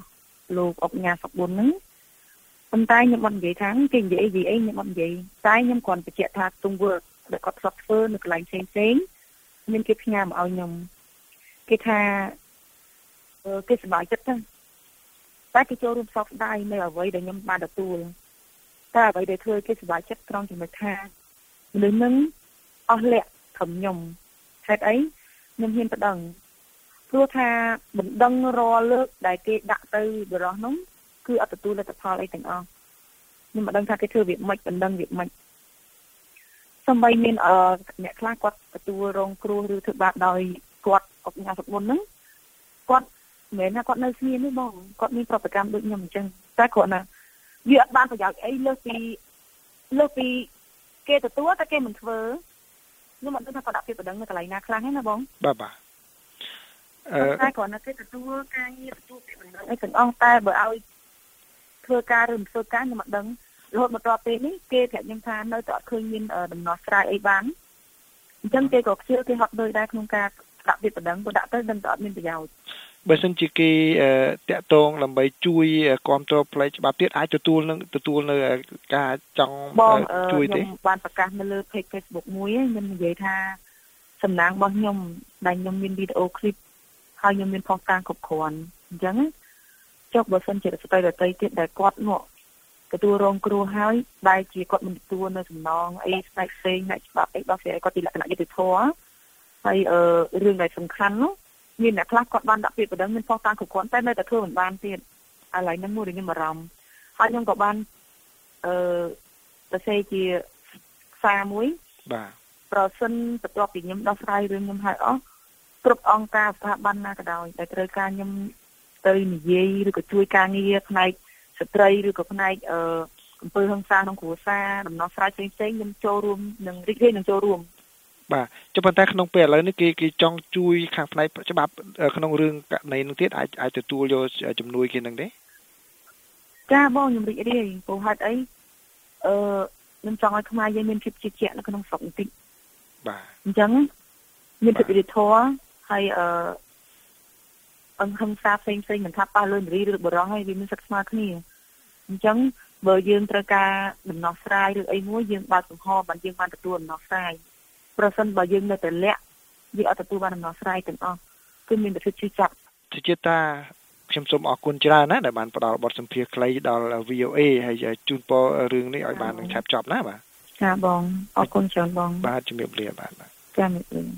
លោកអុកញ៉ាសុកប៊ុនហ្នឹងប៉ុន្តែខ្ញុំមិននិយាយថាគេនិយាយអីអីខ្ញុំមិននិយាយតែខ្ញុំគ្រាន់បញ្ជាក់ថាទង្វើដែលគាត់ធ្លាប់ធ្វើនៅកន្លែងផ្សេងផ្សេងមានគេផ្ញើមកឲ្យខ្ញុំគេថាគេសប្បាយចិត្តហ្នឹងតែគេចូលរួមសោកស្ដាយនៅអ្វីដែលខ្ញុំបានទទួលតែអ្វីដែលធ្វើគេសប្បាយចិត្តត្រង់ចំណុចថាមនុស្សនឹងអស់លក្ខត្រឹមខ្ញុំហេតុអីខ្ញុំហ៊ានប្តឹងព្រោះថាបណ្ដឹងរាល់លើកដែលគេដាក់ទៅបរិះនោះគឺអត់ទទួលលទ្ធផលអីទាំងអស់ខ្ញុំមិនដឹងថាគេធ្វើវាមិនបណ្ដឹងវាមិនសម្បីមានអឺអ្នកខ្លះគាត់ទទួលរងគ្រោះឬធ្វើបាបដោយគាត់អុកញ៉ាសុកមុនហ្នឹងគាត់មិនមែនថាគាត់នៅស្ងៀមទេបងគាត់មានប្រតិកម្មដូចខ្ញុំអញ្ចឹងតែគាត់ណាវាអត់បានប្រយោជន៍អីលើសពីលើសពីគេទទួលតែគេមិនធ្វើខ្ញុំមិនដឹងថាគាត់ដាក់ពាក្យបណ្ដឹងនៅកន្លែងណាខ្លះទេណាបងបាទបាទអឺតែគាត់ណាគេទទួលការងារទទួលពាក្យបណ្ដឹងអីទាំងអស់តែបើឲ្យធ្វើការឬមិនធ្វើការខ្ញុំមិនដឹងរហូតមកដល់ពេលនេះគេប្រាប់ខ្ញុំថានៅតែអត់ឃើញមានដំណោះស្រាយអីបានអញ្ចឹងគេក៏ខ្ជិលគេហត់ដូចដែរក្នុងការដាក់ពាក្យបណ្ដឹងព្រោះដាក់ទៅដឹងតែអត់មានប្រយោជន៍បើសិនជាគេតាក់ទងដើម្បីជួយគ្រប់គ្រងផ្លូវច្បាប់ទៀតអាចទទួលនឹងទទួលនៅការចង់ជួយទេខ្ញុំបានប្រកាសនៅលើ page Facebook មួយខ្ញុំនិយាយថាសំណាងរបស់ខ្ញុំដែលខ្ញុំមានវីដេអូឃ្លីបហើយខ្ញុំមានផុសតាងគ្រប់គ្រាន់អញ្ចឹងចុះបើសិនជាស្ត្រីដទៃទៀតដែលគាត់នោះទទួលរងគ្រោះហើយដែលជាគាត់មិនទទួលនៅសំណងអីផ្នែកផ្សេងផ្នែកច្បាប់អីដល់ស្អីគាត់ទីលក្ខណៈយុត្តិធម៌ហើយអឺរឿងដែលសំខាន់នោះមានអ្នកខ្លះគាត់បានដាក់ពាក្យបណ្ដឹងមានផុសតាងគ្រប់គ្រាន់តែនៅតែធ្វើមិនបានទៀតឥឡូវហ្នឹងមួយដែលខ្ញុំបារម្ភហើយខ្ញុំក៏បានអឺទៅសេជាសារមួយបាទប្រសិនបន្ទាប់ពីខ្ញុំដោះស្រាយរឿងខ្ញុំហើយអស់គ្រប់អង្គការស្ថាប័នណាក៏ដោយដែលត្រូវការខ្ញុំទៅនិយាយឬក៏ជួយការងារផ្នែកស្ត្រីឬក៏ផ្នែកអឺអំពើហិង្សាក្នុងគ្រួសារដំណោះស្រាយផ្សេងៗខ្ញុំចូលរួមនឹងរីករាយនឹងចូលរួមបាទចុះប៉ុន្តែក្នុងពេលឥឡូវនេះគេគេចង់ជួយខាងផ្នែកច្បាប់ក្នុងរឿងករណីនឹងទៀតអាចអាចទទួលយកជំនួយគេនឹងទេចាបងខ្ញុំរីករាយព្រោះហេតុអីអឺខ្ញុំចង់ឲ្យខ្មែរយើងមានភាពជឿជាក់នៅក្នុងស្រុកបន្តិចបាទអញ្ចឹងមានភាពយុត្តិធម៌ហើយអឺអង្គហឹង្សាផ្សេងផ្សេងមិនថាប៉ះលើនារីឬបុរសហើយវាមានសិទ្ធិស្មើគ្នាអញ្ចឹងបើយើងត្រូវការដំណោះស្រាយឬអីមួយយើងបើកចំហបានយើងបានទទួលដំណោះស្រាយប្រសិនបើយើងនៅតែលាក់យើងអត់ទទួលបានដំណោះស្រាយទាំងអស់គឺមានតែជឿចាប់ជាជាតាខ្ញុំសូមអរគុណច្រើនណាស់ដែលបានផ្ដល់បទសម្ភាសន៍ខ្លីដល់ វី អូ អេ ហើយជូនពររឿងនេះឲ្យបាននឹងឆាប់ចប់ណាបាទចាបងអរគុណច្រើនបងបាទជំរាបលាបាទចាជំរាបលា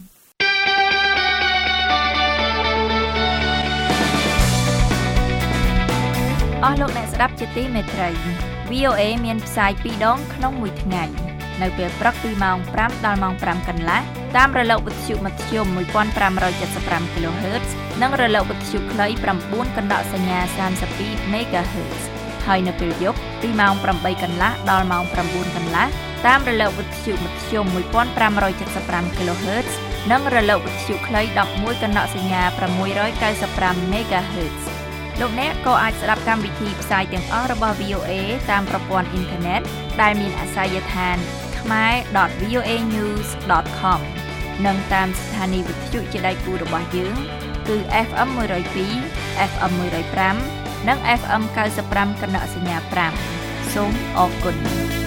អស់លោកអ្នកស្ដាប់ជាទីមេត្រី វី អូ អេ មានផ្សាយពីរដងក្នុងមួយថ្ងៃនៅពេលព្រឹកពីម៉ោងប្រាំដល់ម៉ោងប្រាំកន្លះតាមរលកវិទ្យុមធ្យមមួយពាន់ប្រាំរយเจ็ดสิบห้า kHz និងរលកវិទ្យុខ្លី៩កណ្ដកសញ្ញាសាមសិបពីរ MHz ហើយនៅពេលយប់ពីម៉ោងប្រាំបីកន្លះដល់ម៉ោងប្រាំបួនកន្លះតាមរលកវិទ្យុមធ្យមមួយពាន់ប្រាំរយเจ็ดสิบห้า kHz និងរលកវិទ្យុខ្លីដប់មួយកណ្ដកសញ្ញាប្រាំមួយរយเก้าสิบห้า MHzលោកអ្នកក៏អាចស្ដាប់កម្មវិធីផ្សាយទាំងអស់របស់ វី អូ អេ តាមប្រព័ន្ធអ៊ីនធឺណិតដែលមានអាសយដ្ឋានខ្មែរ ដត វី អូ អេ ញូស ដត ខម និងតាមស្ថានីយ៍វិទ្យុជាដៃគូរបស់យើងគឺ เอฟ เอ็ม one oh two เอฟ เอ็ม one oh five និង เอฟ เอ็ม ninety-five កណ្ដកសញ្ញាfiveសូមអរគុណ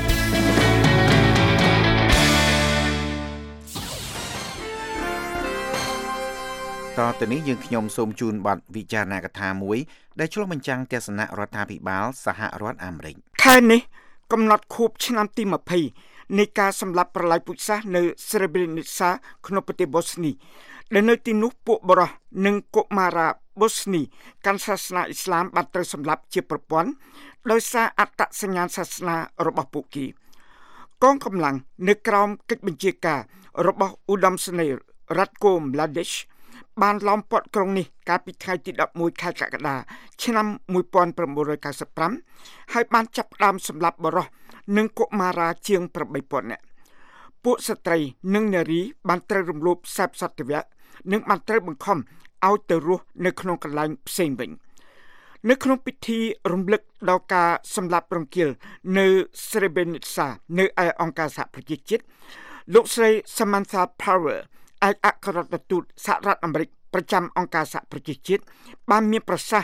តទៅនេះយើងខ្ញុំសូមជូនបទវិចារណកថាមួយដែលឆ្លុះបញ្ចាំងទស្សនៈរដ្ឋាភិបាលសហរដ្ឋអាមេរិកខែនេះកំណត់ខួបឆ្នាំទីtwentyនៃការសម្លាប់ប្រល័យពូជសាសន៍នៅ Srebrenica ក្នុងប្រទេសបូស្នីដែលនៅទីនោះពួកបរិសុទ្ធនិងកុមារាបូស្នីកាន់សាសនាអ៊ីស្លាមបានត្រូវសម្លាប់ជាប្រព័ន្ធដោយសារអត្តសញ្ញាណសាសនារបស់ពួកគេកងកម្លាំងនៅក្រោមកិច្ចបញ្ជាការរបស់ឧត្តមសេនីយ៍រដ្ឋកូមឡាដេសបានឡោមព័ទ្ធក្រុងនេះកាលពីថ្ងៃទីelevenខែកក្កដាឆ្នាំnineteen ninety-fiveហើយបានចាប់ផ្ដើមសម្លាប់បរិសុទ្ធនិងកុមារាជាងeight thousandនាក់ពួកស្ត្រីនិងនារីបានត្រូវរំលោភសេពសត្វវៈនិងបានត្រូវបង្ខំឲ្យទៅរស់នៅក្នុងកន្លែងផ្សេងវិញនៅក្នុងពិធីរំលឹកដល់ការសម្លាប់រង្គាលនៅ Srebrenica នៅឯអង្គការសហប្រជាជាតិលោកស្រី Samantha Power ឯកអគ្គរដ្ឋទូតសហរដ្ឋអាមេរិកប្រចាំអង្គការសហប្រជាជាតិបានមានប្រសាសន៍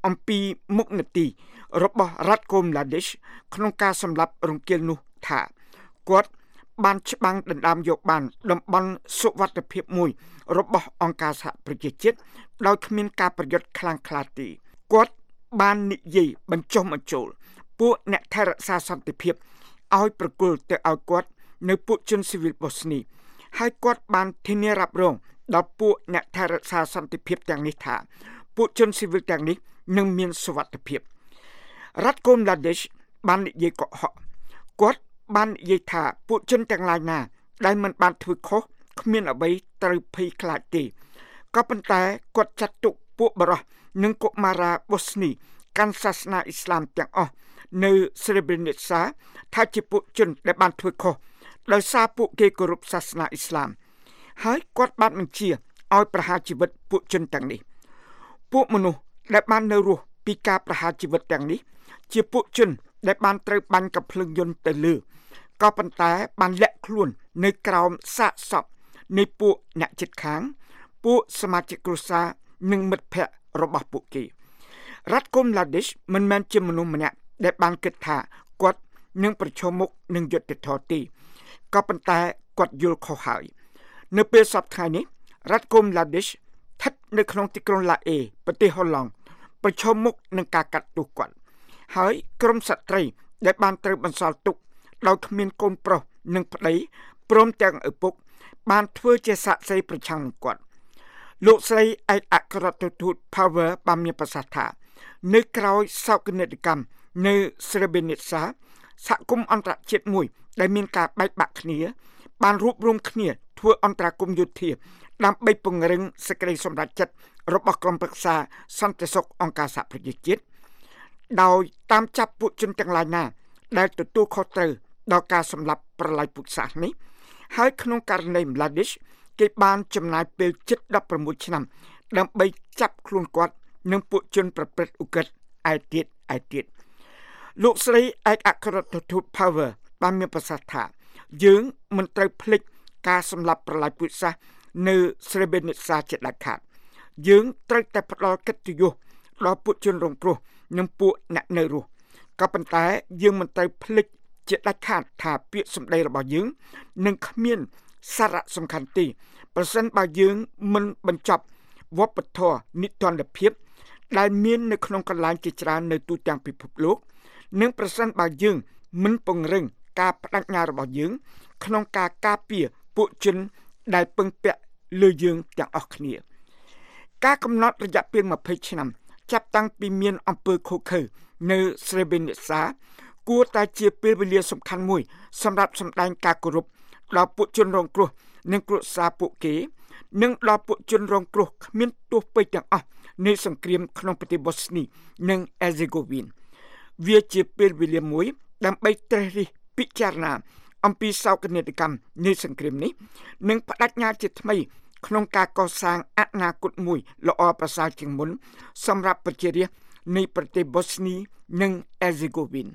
អំពីមុខនីតិរបស់រដ្ឋកូមឡាឌេសក្នុងការសម្លាប់រង្គាលនោះថាគាត់បានច្បាំងដណ្ដើមយកបានតំបន់សុវត្ថិភាពមួយរបស់អង្គការសហប្រជាជាតិដោយគ្មានការប្រយុទ្ធខ្លាំងក្លាទេគាត់បាននិយាយបញ្ចុះបញ្ចូលពួកអ្នកថែរក្សាសន្តិភាពឲ្យប្រគល់ទៅឲ្យគាត់នៅពួកជនស៊ីវិលបូស្នីហើយគាត់បានធានារ៉ាប់រងដល់ពួកអ្នកថែរក្សាសន្តិភាពទាំងនេះថាពួកជនស៊ីវិលទាំងនេះនឹងមានសុវត្ថិភាពរដ្ឋកូមឡាឌេសបាននិយាយកុហកគាត់បាននិយាយថាពួកជនទាំងឡាយណាដែលមិនបានធ្វើខុសគ្មានអ្វីត្រូវភ័យខ្លាចទេក៏ប៉ុន្តែគាត់ចាត់ទុកពួកបរិសុទ្ធនិងកុមារាបូស្នីកាន់សាសនាអ៊ីស្លាមទាំងអស់នៅស្រេબ્រេនីសាថាជាពួកជនដែលបានធ្វើខុសដោយសារពួកគេគោរពសាសនាអ៊ីស្លាមហើយគាត់បានបញ្ជាឲ្យប្រហារជីវិតពួកជនទាំងនេះពួកមនុស្សដែលបាននៅរស់ពីការប្រហារជីវិតទាំងនេះជាពួកជនដែលបានត្រូវបាញ់កាភ្លើងយន្តទៅលើក៏ប៉ុន្តែបានលាក់ខ្លួននៅក្រោមសាកសពនៃពួកអ្នកជិតខាងពួកសមាជិកគ្រួសារនិងមិត្តភ័ក្តិរបស់ពួកគេរដ្ឋកូមឡាឌេសមិនមែនជាមនុស្សម្នាក់ដែលបានគិតថាគាត់នឹងប្រឈមមុខនឹងយុត្តិធម៌ទេក៏ប៉ុន្តែគាត់យល់ខុសហើយនៅពេលសប្តាហ៍នេះរដ្ឋកូមឡាឌេសស្ថិតនៅក្នុងទីក្រុងឡាអេប្រទេសហូឡង់ប្រឈមមុខនឹងការកាត់ទោសគាត់ហើយក្រុមស្ត្រីដែលបានត្រូវបន្សល់ទុកដោយគ្មានកូនប្រុសនិងប្តីព្រមទាំងឪពុកបានធ្វើជាសាក្សីប្រឆាំងនឹងគាត់លោកស្រីឯកអគ្គរដ្ឋទូត Power បានមានប្រសាសន៍ថានៅក្រោយសោកនាដកម្មនៅស្រេબ્រេនីសាសហគមន៍អន្តរជាតិមួយដែលមានការបែកបាក់គ្នាបានរួបរวมគ្នាធ្វើអន្តរាគមន៍យោធាដើម្បីពង្រឹងសេចក្តីសម្រេចចិត្តរបស់ក្រុមប្រឹក្សាសន្តិសុខអង្គការសហប្រជាជាតិដោយតាមចាប់ពួកជនទាំងឡាយណាដែលទទួលខុសត្រូវដល់ការសម្លាប់ប្រល័យពូជសាសន៍នេះហើយក្នុងករណីម្លាឌីសគេបានចំណាយពេលជិតដប់ប្រាំមួយឆ្នាំដើម្បីចាប់ខ្លួនគាត់និងពួកជនប្រព្រឹត្តឧក្រិដ្ឋឯទៀតឯទៀតលោកស្រីឯកអគ្គរដ្ឋទូត Power បានមានប្រសាសន៍ថាយើងមិនត្រូវភ្លេចការសម្លាប់ប្រល័យពូជសាសន៍នៅស្រេબ્រេនីសាជាដាច់ខាតយើងត្រូវតែផ្ដល់កិត្តិយសដល់ពួកជនរងគ្រោះនិងពួកអ្នកនៅរស់ក៏ប៉ុន្តែយើងមិនត្រូវភ្លេចជាដាច់ខាតថាពាក្យសម្ដីរបស់យើងនឹងគ្មានសារៈសំខាន់ទេប្រសិនបើយើងមិនបញ្ចប់វប្បធម៌និទានភាពដែលមាននៅក្នុងកន្លែងជាច្រើននៅទូទាំងពិភពលោកនិងប្រសិនបើយើងមិនពង្រឹងការបដិញ្ញារបស់យើងក្នុងការការពារពួកជនដែលពឹងពាក់លើយើងទាំងអស់គ្នាការកំណត់រយៈពេលម្ភៃឆ្នាំចាប់តាំងពីមានអំពើឃោរឃៅនៅស្រេબ્រេនីសាគួរតែជាពេលវេលាសំខាន់មួយសម្រាប់សម្ដែងការគោរពដល់ពួកជនរងគ្រោះនិងគ្រួសារពួកគេនិងដល់ពួកជនរងគ្រោះគ្មានទោសពេកទាំងអស់នៃសង្គ្រាមក្នុងប្រទេសបូស្នីនិងអេហ្សេហ្គូវីនវាជាពេលវេលាមួយដើម្បីត្រិះរិះពិចារណាអំពីសោកនាដកម្មនៃសង្គ្រាមនេះនិងបដិញ្ញាជាថ្មីក្នុងការកសាងអនាគតមួយល្អប្រសើរជាងមុនសម្រាប់ប្រជារាស្ត្រនៃប្រទេសបូស្នីនិងអេហ្សេហ្គូវីន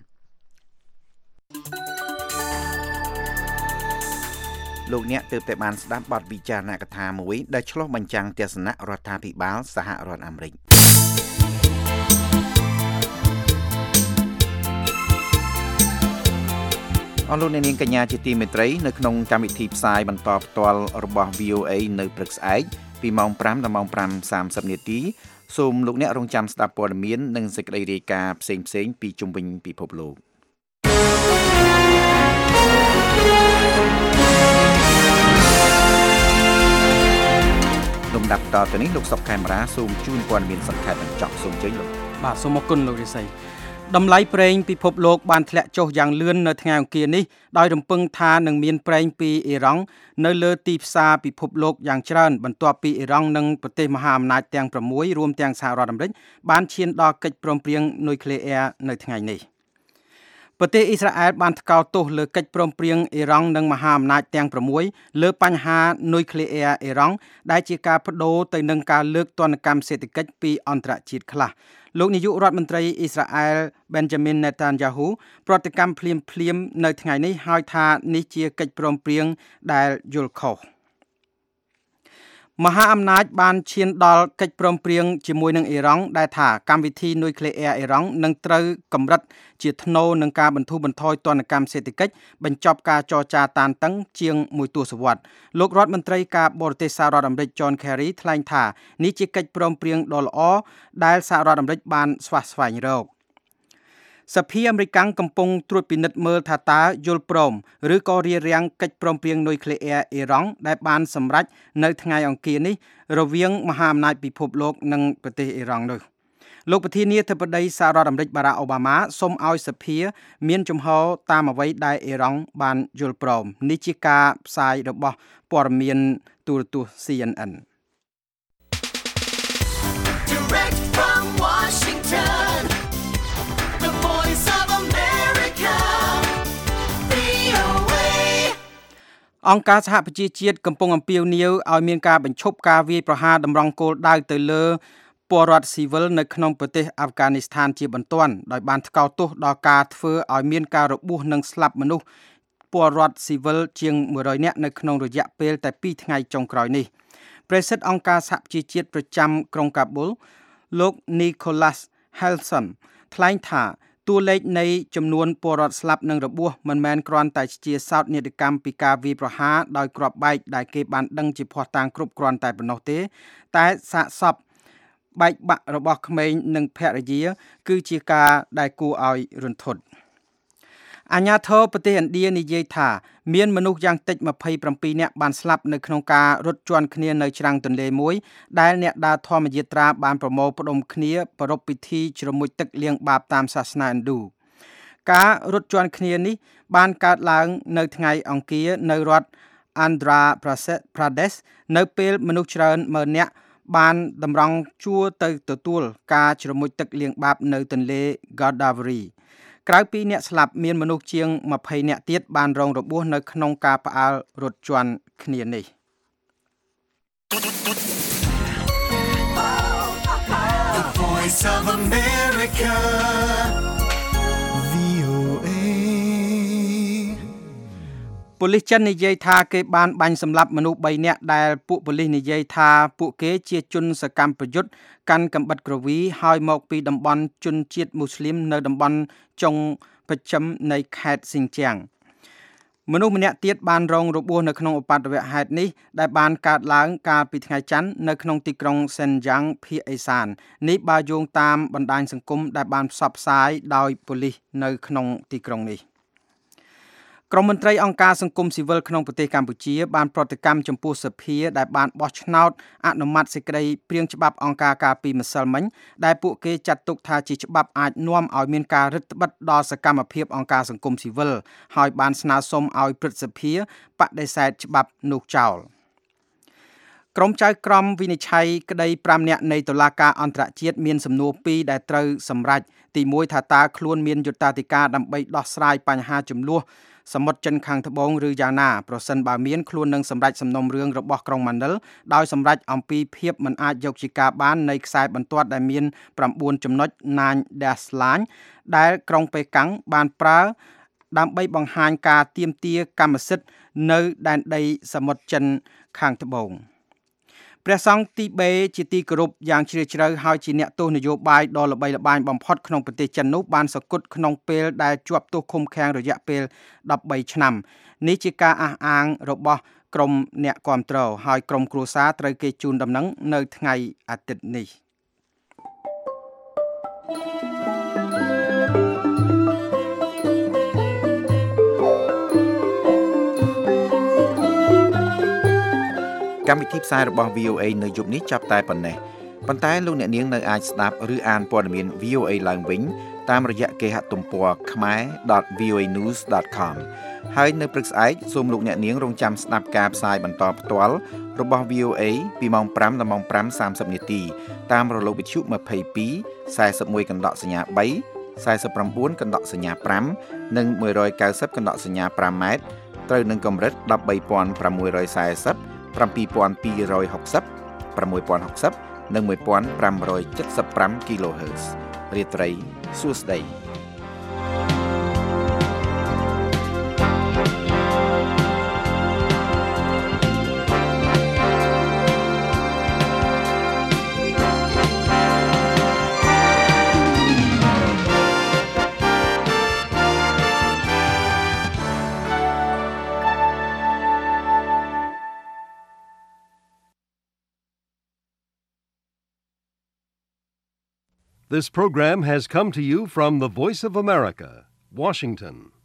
លោកអ្នកទើបតែបានស្ដាប់បទវិចារណកថាមួយដែលឆ្លុះបញ្ចាំងទស្សនៈរដ្ឋាភិបាលសហរដ្ឋអាមេរិកអរលោកអ្នកនាងកញ្ញាជាទីមេត្រីនៅក្នុងកម្មវិធីផ្សាយបន្តផ្ទាល់របស់ វី អូ អេ នៅព្រឹកស្អែកពីម៉ោងប្រាំដល់ម៉ោងប្រាំសាមសិបនាទីសូមលោកអ្នករងចាំស្ដាប់ព័ត៌មាននិងសេចក្តីរាយការណ៍ផ្សេងៗពីជុំវិញពិភពលោកលំដាប់តទៅនេះលោកសុកខេមរាសូមជូនព័ត៌មានសង្ខេបបញ្ចប់សូមជើញលោកបាទសូមអរគុណលោករិស័យតម្លៃប្រេងពិភពលោកបានធ្លាក់ចុះយ៉ាងលឿននៅថ្ងៃអង្គារនេះដោយរំពឹងថានឹងមានប្រេងពីអ៊ីរ៉ង់នៅលើទីផ្សារពិភពលោកយ៉ាងច្រើនបន្ទាប់ពីអ៊ីរ៉ង់និងប្រទេសមហាអំណាចទាំងប្រាំមួយរួមទាំងសហរដ្ឋអាមេរិកបានឈានដល់កិច្ចព្រមព្រៀងនុយក្លេអ៊ែរនៅថ្ងៃនេះប្រទេសអ៊ីស្រាអែលបានថ្កោលទោសលើកិច្ចព្រមព្រៀងអ៊ីរ៉ង់និងមហាអំណាចទាំងប្រាំមួយលើបញ្ហានុយក្លេអ៊ែរអ៊ីរ៉ង់ដែលជាការបដូរទៅនឹងការលើកទណ្ឌកម្មសេដ្ឋកិច្ចពីអន្តរជាតិខ្លះលោកនាយករដ្ឋមន្ត្រីអ៊ីស្រាអែល Benjamin Netanyahu ប្រតិកម្មភ្លាមភ្លាមនៅថ្ងៃនេះហើយថានេះជាកិច្ចព្រមព្រៀងដែលយល់ខុសមហាអំណាចបានឈានដល់កិច្ចព្រមព្រៀងជាមួយនឹងអ៊ីរ៉ង់ដែលថាកម្មវិធីនុយក្លេអ៊ែរអ៊ីរ៉ង់នឹងត្រូវកម្រិតជាថ្នូរនឹងការបន្ធូរបន្ថយទណ្ឌកម្មសេដ្ឋកិច្ចបញ្ចប់ការចរចាតានតឹងជាងមួយទសវត្សរ៍លោករដ្ឋមន្ត្រីការបរទេសសហរដ្ឋអាមេរិក John Kerry ថ្លែងថានេះជាកិច្ចព្រមព្រៀងដ៏ល្អដែលសហរដ្ឋអាមេរិកបានស្វះស្វែងរកសភាអាមេរិកកំពុងត្រួតពិនិត្យមើលថាតើយល់ព្រមឬក៏រារាំងកិច្ចព្រមព្រៀងនុយក្លេអ៊ែរអ៊ីរ៉ង់ដែលបានសម្រេចនៅថ្ងៃអង្គារនេះរវាងមហាអំណាចពិភពលោកនិងប្រទេសអ៊ីរ៉ង់នោះលោកប្រធានាធិបតីសហរដ្ឋអាមេរិកបារ៉ាអូបាម៉ាសូមឲ្យសភាមានជំហរតាមអ្វីដែលអ៊ីរ៉ង់បានយល់ព្រមនេះជាការផ្សាយរបស់ព័ត៌មានទូរទស្សន៍ C N N Direct from Washington The Voice of America V O A អង្គការសហប្រជាជាតិកំពុងអំពាវនាវឲ្យមានការបញ្ឈប់ការវាយប្រហារតម្រង់គោលដៅទៅលើពលរដ្ឋស៊ីវិលនៅក្នុងប្រទេសអាហ្វហ្គានីស្ថានជាបន្ទាន់ដោយបានថ្កោលទោសដល់ការធ្វើឲ្យមានការរបួសនិងស្លាប់មនុស្សពលរដ្ឋស៊ីវិលជាងមួយរយនាក់នៅក្នុងរយៈពេលតែពីរថ្ងៃចុងក្រោយនេះប្រធានអង្គការសហប្រជាជាតិប្រចាំក្រុងកាប៊ុលលោក Nicholas Helson ថ្លែងថាតួលេខនៃចំនួនពលរដ្ឋស្លាប់និងរបួសមិនមែនគ្រាន់តែជាសោកនាដកម្មពីការវាយប្រហារដោយគ្រាប់បែកដែលគេបានដឹងជាភ័ស្តុតាងគ្រប់គ្រាន់តែប៉ុណ្ណោះទេតែសាកសពបែកបាក់របស់ក្មេងនិងភរិយាគឺជាការដែលគួរឲ្យរន្ធត់អាញាធរប្រទេសឥណ្ឌានិយាយថាមានមនុស្សយ៉ាងតិចยี่สิบเจ็ดនាក់បានស្លាប់នៅក្នុងការរត់ជាន់គ្នានៅច្រាំងទន្លេមួយដែលអ្នកដើរធម្មយាត្រាបានប្រមូលផ្ដុំគ្នាប្រារព្ធពិធីជ្រមុជទឹកលាងបាបតាមសាសនាឥណ្ឌូការរត់ជាន់គ្នានេះបានកើតឡើងនៅថ្ងៃអង្គារនៅរដ្ឋ Andhra Pradesh នៅពេលមនុស្សច្រើនម៉ឺននាក់បានតម្រង់ជួរទៅទទួលការជ្រមុជទឹកលាងបាបនៅទន្លេ Godavari ក្រៅពីអ្នកស្លាប់មានមនុស្សជាងยี่สิบនាក់ទៀតបានរងរបួសនៅក្នុងការផ្អើលរត់ជាន់គ្នានេះ The Voice of America V O A ប៉ូលីសចិននិយាយថាគេបានបាញ់សម្លាប់មនុស្សបីនាក់ដែលពួកប៉ូលីសនិយាយថាពួកគេជាជនសកម្មប្រយុទ្ធកាន់កាំបិតក្រវីហើយមកពីតំបន់ជនជាតិមូស្លីមនៅតំបន់ចុងប្រចាំនៃខេត្តស៊ីនជាងមនុស្សម្នាក់ទៀតបានរងរបួសនៅក្នុងឧបទ្ទវហេតុនេះដែលបានកើតឡើងកាលពីថ្ងៃច័ន្ទនៅក្នុងទីក្រុងសិនយ៉ាងភាគឦសាននេះបើយោងតាមបណ្ដាញសង្គមដែលបានផ្សព្វផ្សាយដោយប៉ូលីសនៅក្នុងទីក្រុងនេះក្រុមមន្ត្រីអង្គការសង្គមស៊ីវិលក្នុងប្រទេសកម្ពុជាបានប្រតិកម្មចំពោះសភាដែលបានបោះឆ្នោតអនុម័តសេចក្តីព្រាងច្បាប់អង្គការការពីម្សិលមិញដែលពួកគេចាត់ទុកថាជាច្បាប់អាចនាំឲ្យមានការរឹតបន្តឹងដល់សកម្មភាពអង្គការសង្គមស៊ីវិលហើយបានស្នើសុំឲ្យព្រឹទ្ធសភាបដិសេធច្បាប់នោះចោលក្រុមចៅក្រមវិនិច្ឆ័យក្តីប្រាំនាក់នៃតុលាការអន្តរជាតិមានសំណួរពីរដែលត្រូវសម្រេចទីមួយថាតើខ្លួនមានយុត្តាធិការដើម្បីដោះស្រាយបញ្ហាចំនួនសមុទ្រចិនខាងត្បូងឬយ៉ាងណាប្រសិនបើមានខ្លួននឹងសម្រេចសំណុំរឿងរបស់ក្រុងម៉ានីលដោយសម្រេចអំពីភាពមិនអាចយកជាការបាននៃខ្សែបន្ទាត់ដែលមានnineចំណុច nine dash line ដែលក្រុងប៉េកាំងបានប្រើដើម្បីបង្ហាញការទាមទារកម្មសិទ្ធិនៅដែនដីសមុទ្រចិនខាងត្បូងព្រះសង្ឃទីបេជាទីគោរពយ៉ាងជ្រាលជ្រៅហើយជាអ្នកទស្សនយោបាយដ៏ល្បីល្បាញបំផុតក្នុងប្រទេសចិននោះបានសគត់ក្នុងពេលដែលជាប់ទោសឃុំឃាំងរយៈពេលthirteenឆ្នាំនេះជាការអះអាងរបស់ក្រុមអ្នកគាំទ្រហើយក្រុមគ្រួសារត្រូវគេជូនដំណឹងនៅថ្ងៃអាទិត្យនេះកម្មវិធីផ្សាយរបស់ V O A នៅយប់នេះចាប់តែប៉ុណ្ណេះប៉ុន្តែលោកអ្នកនាងនៅអាចស្ដាប់ឬអានព័ត៌មាន V O A ឡើងវិញតាមរយៈគេហទំព័រ khmer dot v o a news dot com ហើយនៅព្រឹកស្អែកសូមលោកអ្នកនាងរងចាំស្ដាប់ការផ្សាយបន្តផ្ទាល់របស់ V O A ពីម៉ោងfiveដល់ម៉ោងfive thirtyនាទីតាមរលកវិទ្យុtwenty-two, forty-oneកណ្ដកសញ្ញាthree, forty-nineកណ្ដកសញ្ញាfiveនិងone ninetyកណ្ដកសញ្ញាfiveម៉ែត្រត្រូវនឹងកម្រិតthirteen thousand six hundred forty seven thousand two hundred sixty six thousand sixtyនិងfifteen seventy-five គីឡូហឺត រាត្រីសួស្តី This program has come to you from the Voice of America, Washington.